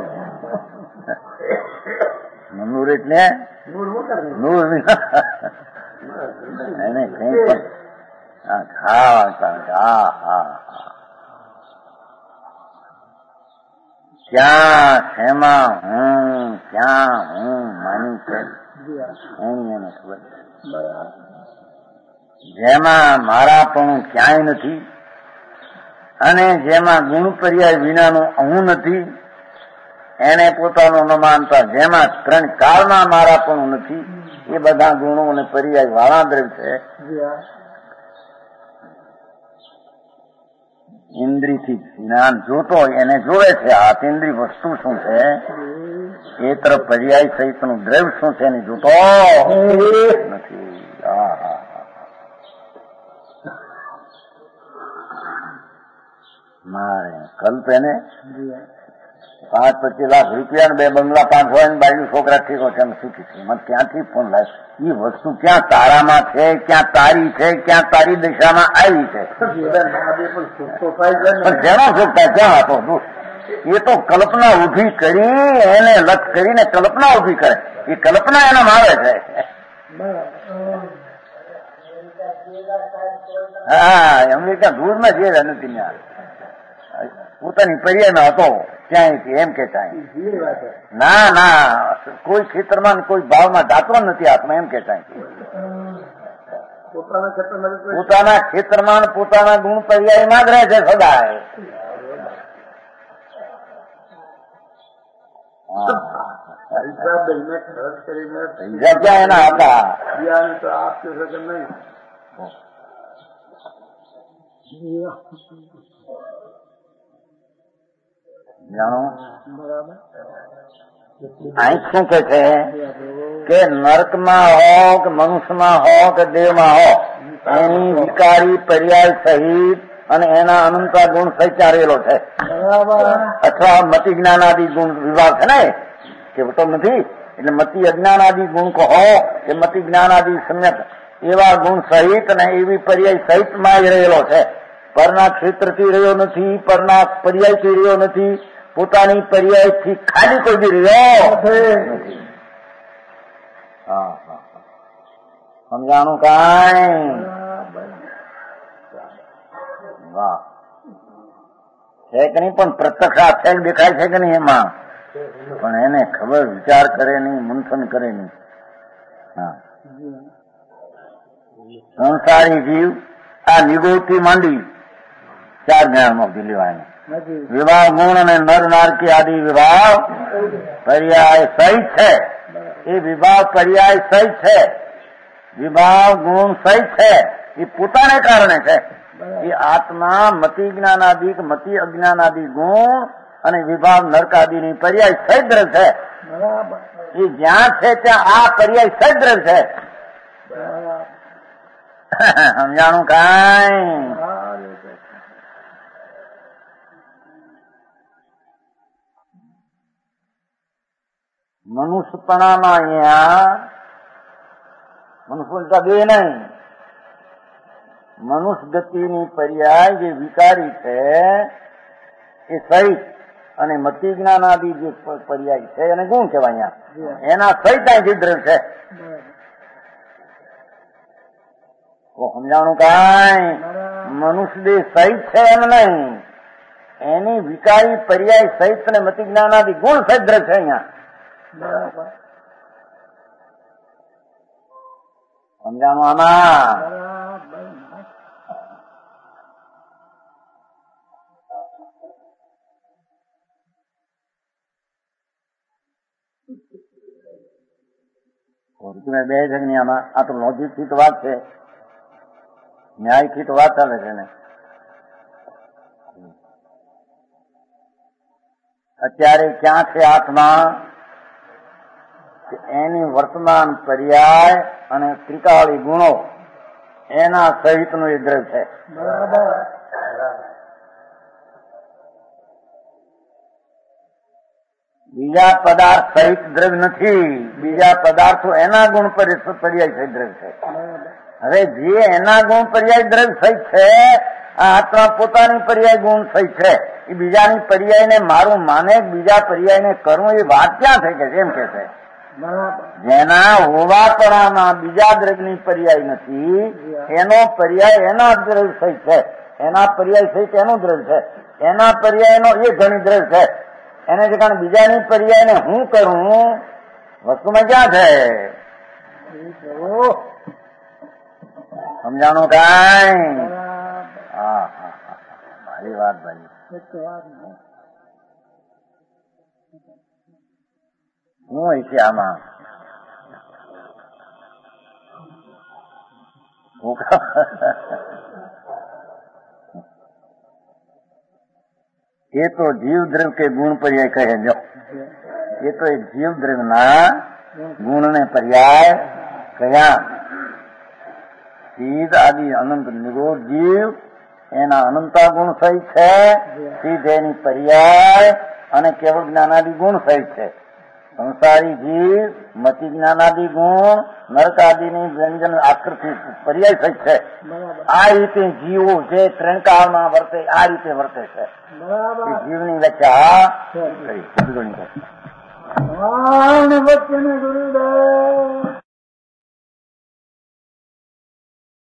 નનુર એટલે નૂર એને કઈ પણ ક્યાં શેમાં હું ક્યાં હું માની છે એની એને ખબર. જેમાં મારા પણ ક્યાંય નથી અને જેમાં ગુણ પર્યાય વિનાનું હું નથી એને પોતાનું ન માનતા. જેમાં 3 કાળના મારા પણ નથી એ બધા ગુણો અને પર્યાય વાળા દ્રવ્ય છે. ઇન્દ્રિયથી જ્ઞાન જોતો એને જોવે છે. આતેન્દ્રિય વસ્તુ શું છે એ તરફ પર્યાય સહિતનું દ્રવ્ય શું છે એને જોતો નથી. મારે કલ્પ એને 5-25 લાખ રૂપિયા 2 બંગલા 5 હોય ને બાજુ છોકરા ઠીકો છે એમ સુખી છે. મને ક્યાંથી ફોન લાવે એ વસ્તુ ક્યાં તારામાં છે, ક્યાં તારી છે, ક્યાં તારી દિશામાં આવી છે. પણ જેનો સુખ થાય ક્યાં હતો દુઃખ. એ તો કલ્પના ઉભી કરી એને લક્ષ કરીને કલ્પના ઉભી કરે. એ કલ્પના એનામાં આવે છે. હા અમેરિકા દૂરમાં જે નથી પોતાની પર્યાયમાં હતો ક્યાંયથી એમ કે ચાય
જીવી વાત છે.
ના ના કોઈ ક્ષેત્રમાં ને કોઈ ભાવમાં જાતો નથી આત્મા એમ કે ચાય
પોતાના ક્ષેત્રમાં કોઈ
પોતાના ક્ષેત્રમાં પોતાના ગુણ પર્યાયમાં જ રહે છે સદાય.
પૈસા દઈને ખર્ચ કરીને
જગ્યા એના હતા.
બિયારણ તો આપ્યું છે કે નહીં?
જાણો
બરાબર.
અહીં શું કે છે કે નર્કમાં હો કે મનુષ્યમાં હો કે દેવમાં હો એની વિકારી પર્યાય સહિત અને એના અનંતા ગુણ સહિત ચારેલો છે.
બરાબર.
અથવા મતિ જ્ઞાનાદિ ગુણ વિભાગ છે ને કેવતો નથી એટલે મતિ અજ્ઞાનાદિ ગુણ કહો કે મતિ જ્ઞાનાદિ સમ્યક એવા ગુણ સહિત અને એવી પર્યાય સહિત માં જ રહેલો છે. પરના ક્ષેત્રથી રહ્યો નથી, પરના પર્યાયથી રહ્યો નથી, પોતાની પર્યાયથી ખાલી કોઈ બી રહ્યો નથી. સમજાણું કાંઈ? વાહ છે કે નહીં? પણ પ્રત્યક્ષ આક્ષેપ દેખાય છે કે નહીં એમાં? પણ એને ખબર વિચાર કરે નહીં, મંથન કરે નહીં. હા સંસારી જીવ આ નિગોથી માંડી 4 જ્ઞાનમાં લેવાય. વિભાવ ગુણ અને નર નારકી આદિ વિભાવ પર્યાય સહિત છે. એ વિભાવ પર્યાય સહિત છે, વિભાવ ગુણ સહિત છે. એ પોતાને કારણે છે. એ આત્મા મતિ જ્ઞાનાદિક મતિ અજ્ઞાનાદિ ગુણ અને વિભાવ નરકાદિની પર્યાય સહિત દ્રવ છે. એ જ્યાં છે ત્યાં આ પર્યાય સહિત દ્રવ છે. સમજાણું કાંઈ? મનુષ્યપણામાં અહીંયા મનુષ્ય બે નહીં, મનુષ્ય ગતિની પર્યાય જે વિકારી છે એ સહિત અને મતિ જ્ઞાનાદિ જે પર્યાય છે એને ગુણ કહેવાય. અહીંયા એના સહિત અહીંથી દ્રવ છે. સમજાણું કાંઈ? મનુષ્ય દેહ સહિત છે એમ નહીં, એની વિકારી પર્યાય સહિત અને મતિ જ્ઞાનાદિ ગુણ સહિત દ્રવ છે અહીંયા. સમજાણું આમાં? બે જણની આમાં આ તો લોજિક થી તો વાત છે, ન્યાય થી તો વાત ચાલે છે ને. અત્યારે ક્યાં છે આત્મા? એની વર્તમાન પર્યાય અને ત્રિકાળી ગુણો એના સહિતનું એ દ્રવ છે. બીજા પદાર્થ સહિત દ્રવ નથી. બીજા પદાર્થો એના ગુણ પર્યાય સહિત દ્રવ છે. હવે જે એના ગુણ પર્યાય દ્રવ સહિત છે, આ આત્મા પોતાની પર્યાય ગુણ સહિત છે. એ બીજાની પર્યાયને મારું માને, બીજા પર્યાયને કરવું, એ વાત ક્યાં થઈ કે એમ કે છે? જેના હોવાપણામાં બીજા દ્રવ્યની પર્યાય નથી, એનો પર્યાય એના દ્રવ્ય સહિત છે. એના પર્યાય સહિત એનું દ્રવ્ય છે. એના પર્યાયનો એ ઘણી દ્રવ્ય છે. એને જે કારણ બીજાની પર્યાયને હું કરું વસ્તુમાં ક્યાં છે? સમજાણું કાંઈ? હા હા હા, મારી વાત ભાઈ. શું હોય છે આમાં? એ તો જીવ દ્રવ કે ગુણ પર્યાય કહે. જો એ તો એક જીવ દ્રવ ના ગુણ ને પર્યાય કયા? સીધ આદિ અનંત નિરોધ જીવ એના અનંતા ગુણ સહિત છે. સીધ એની પર્યાય અને કેવળ જ્ઞાનાદિ ગુણ સહિત છે. સંસારી જીવ મતિ જ્ઞાનાદિ ગુણ નરકાદિની વ્યંજન આકૃતિ પર્યાય સહિત છે. આ રીતે જીવો જે ત્રણકાળમાં વર્તે આ રીતે વર્તે છે. જીવની વ્યાખ્યા કરી.
વચ્ચે ગુરુદેવ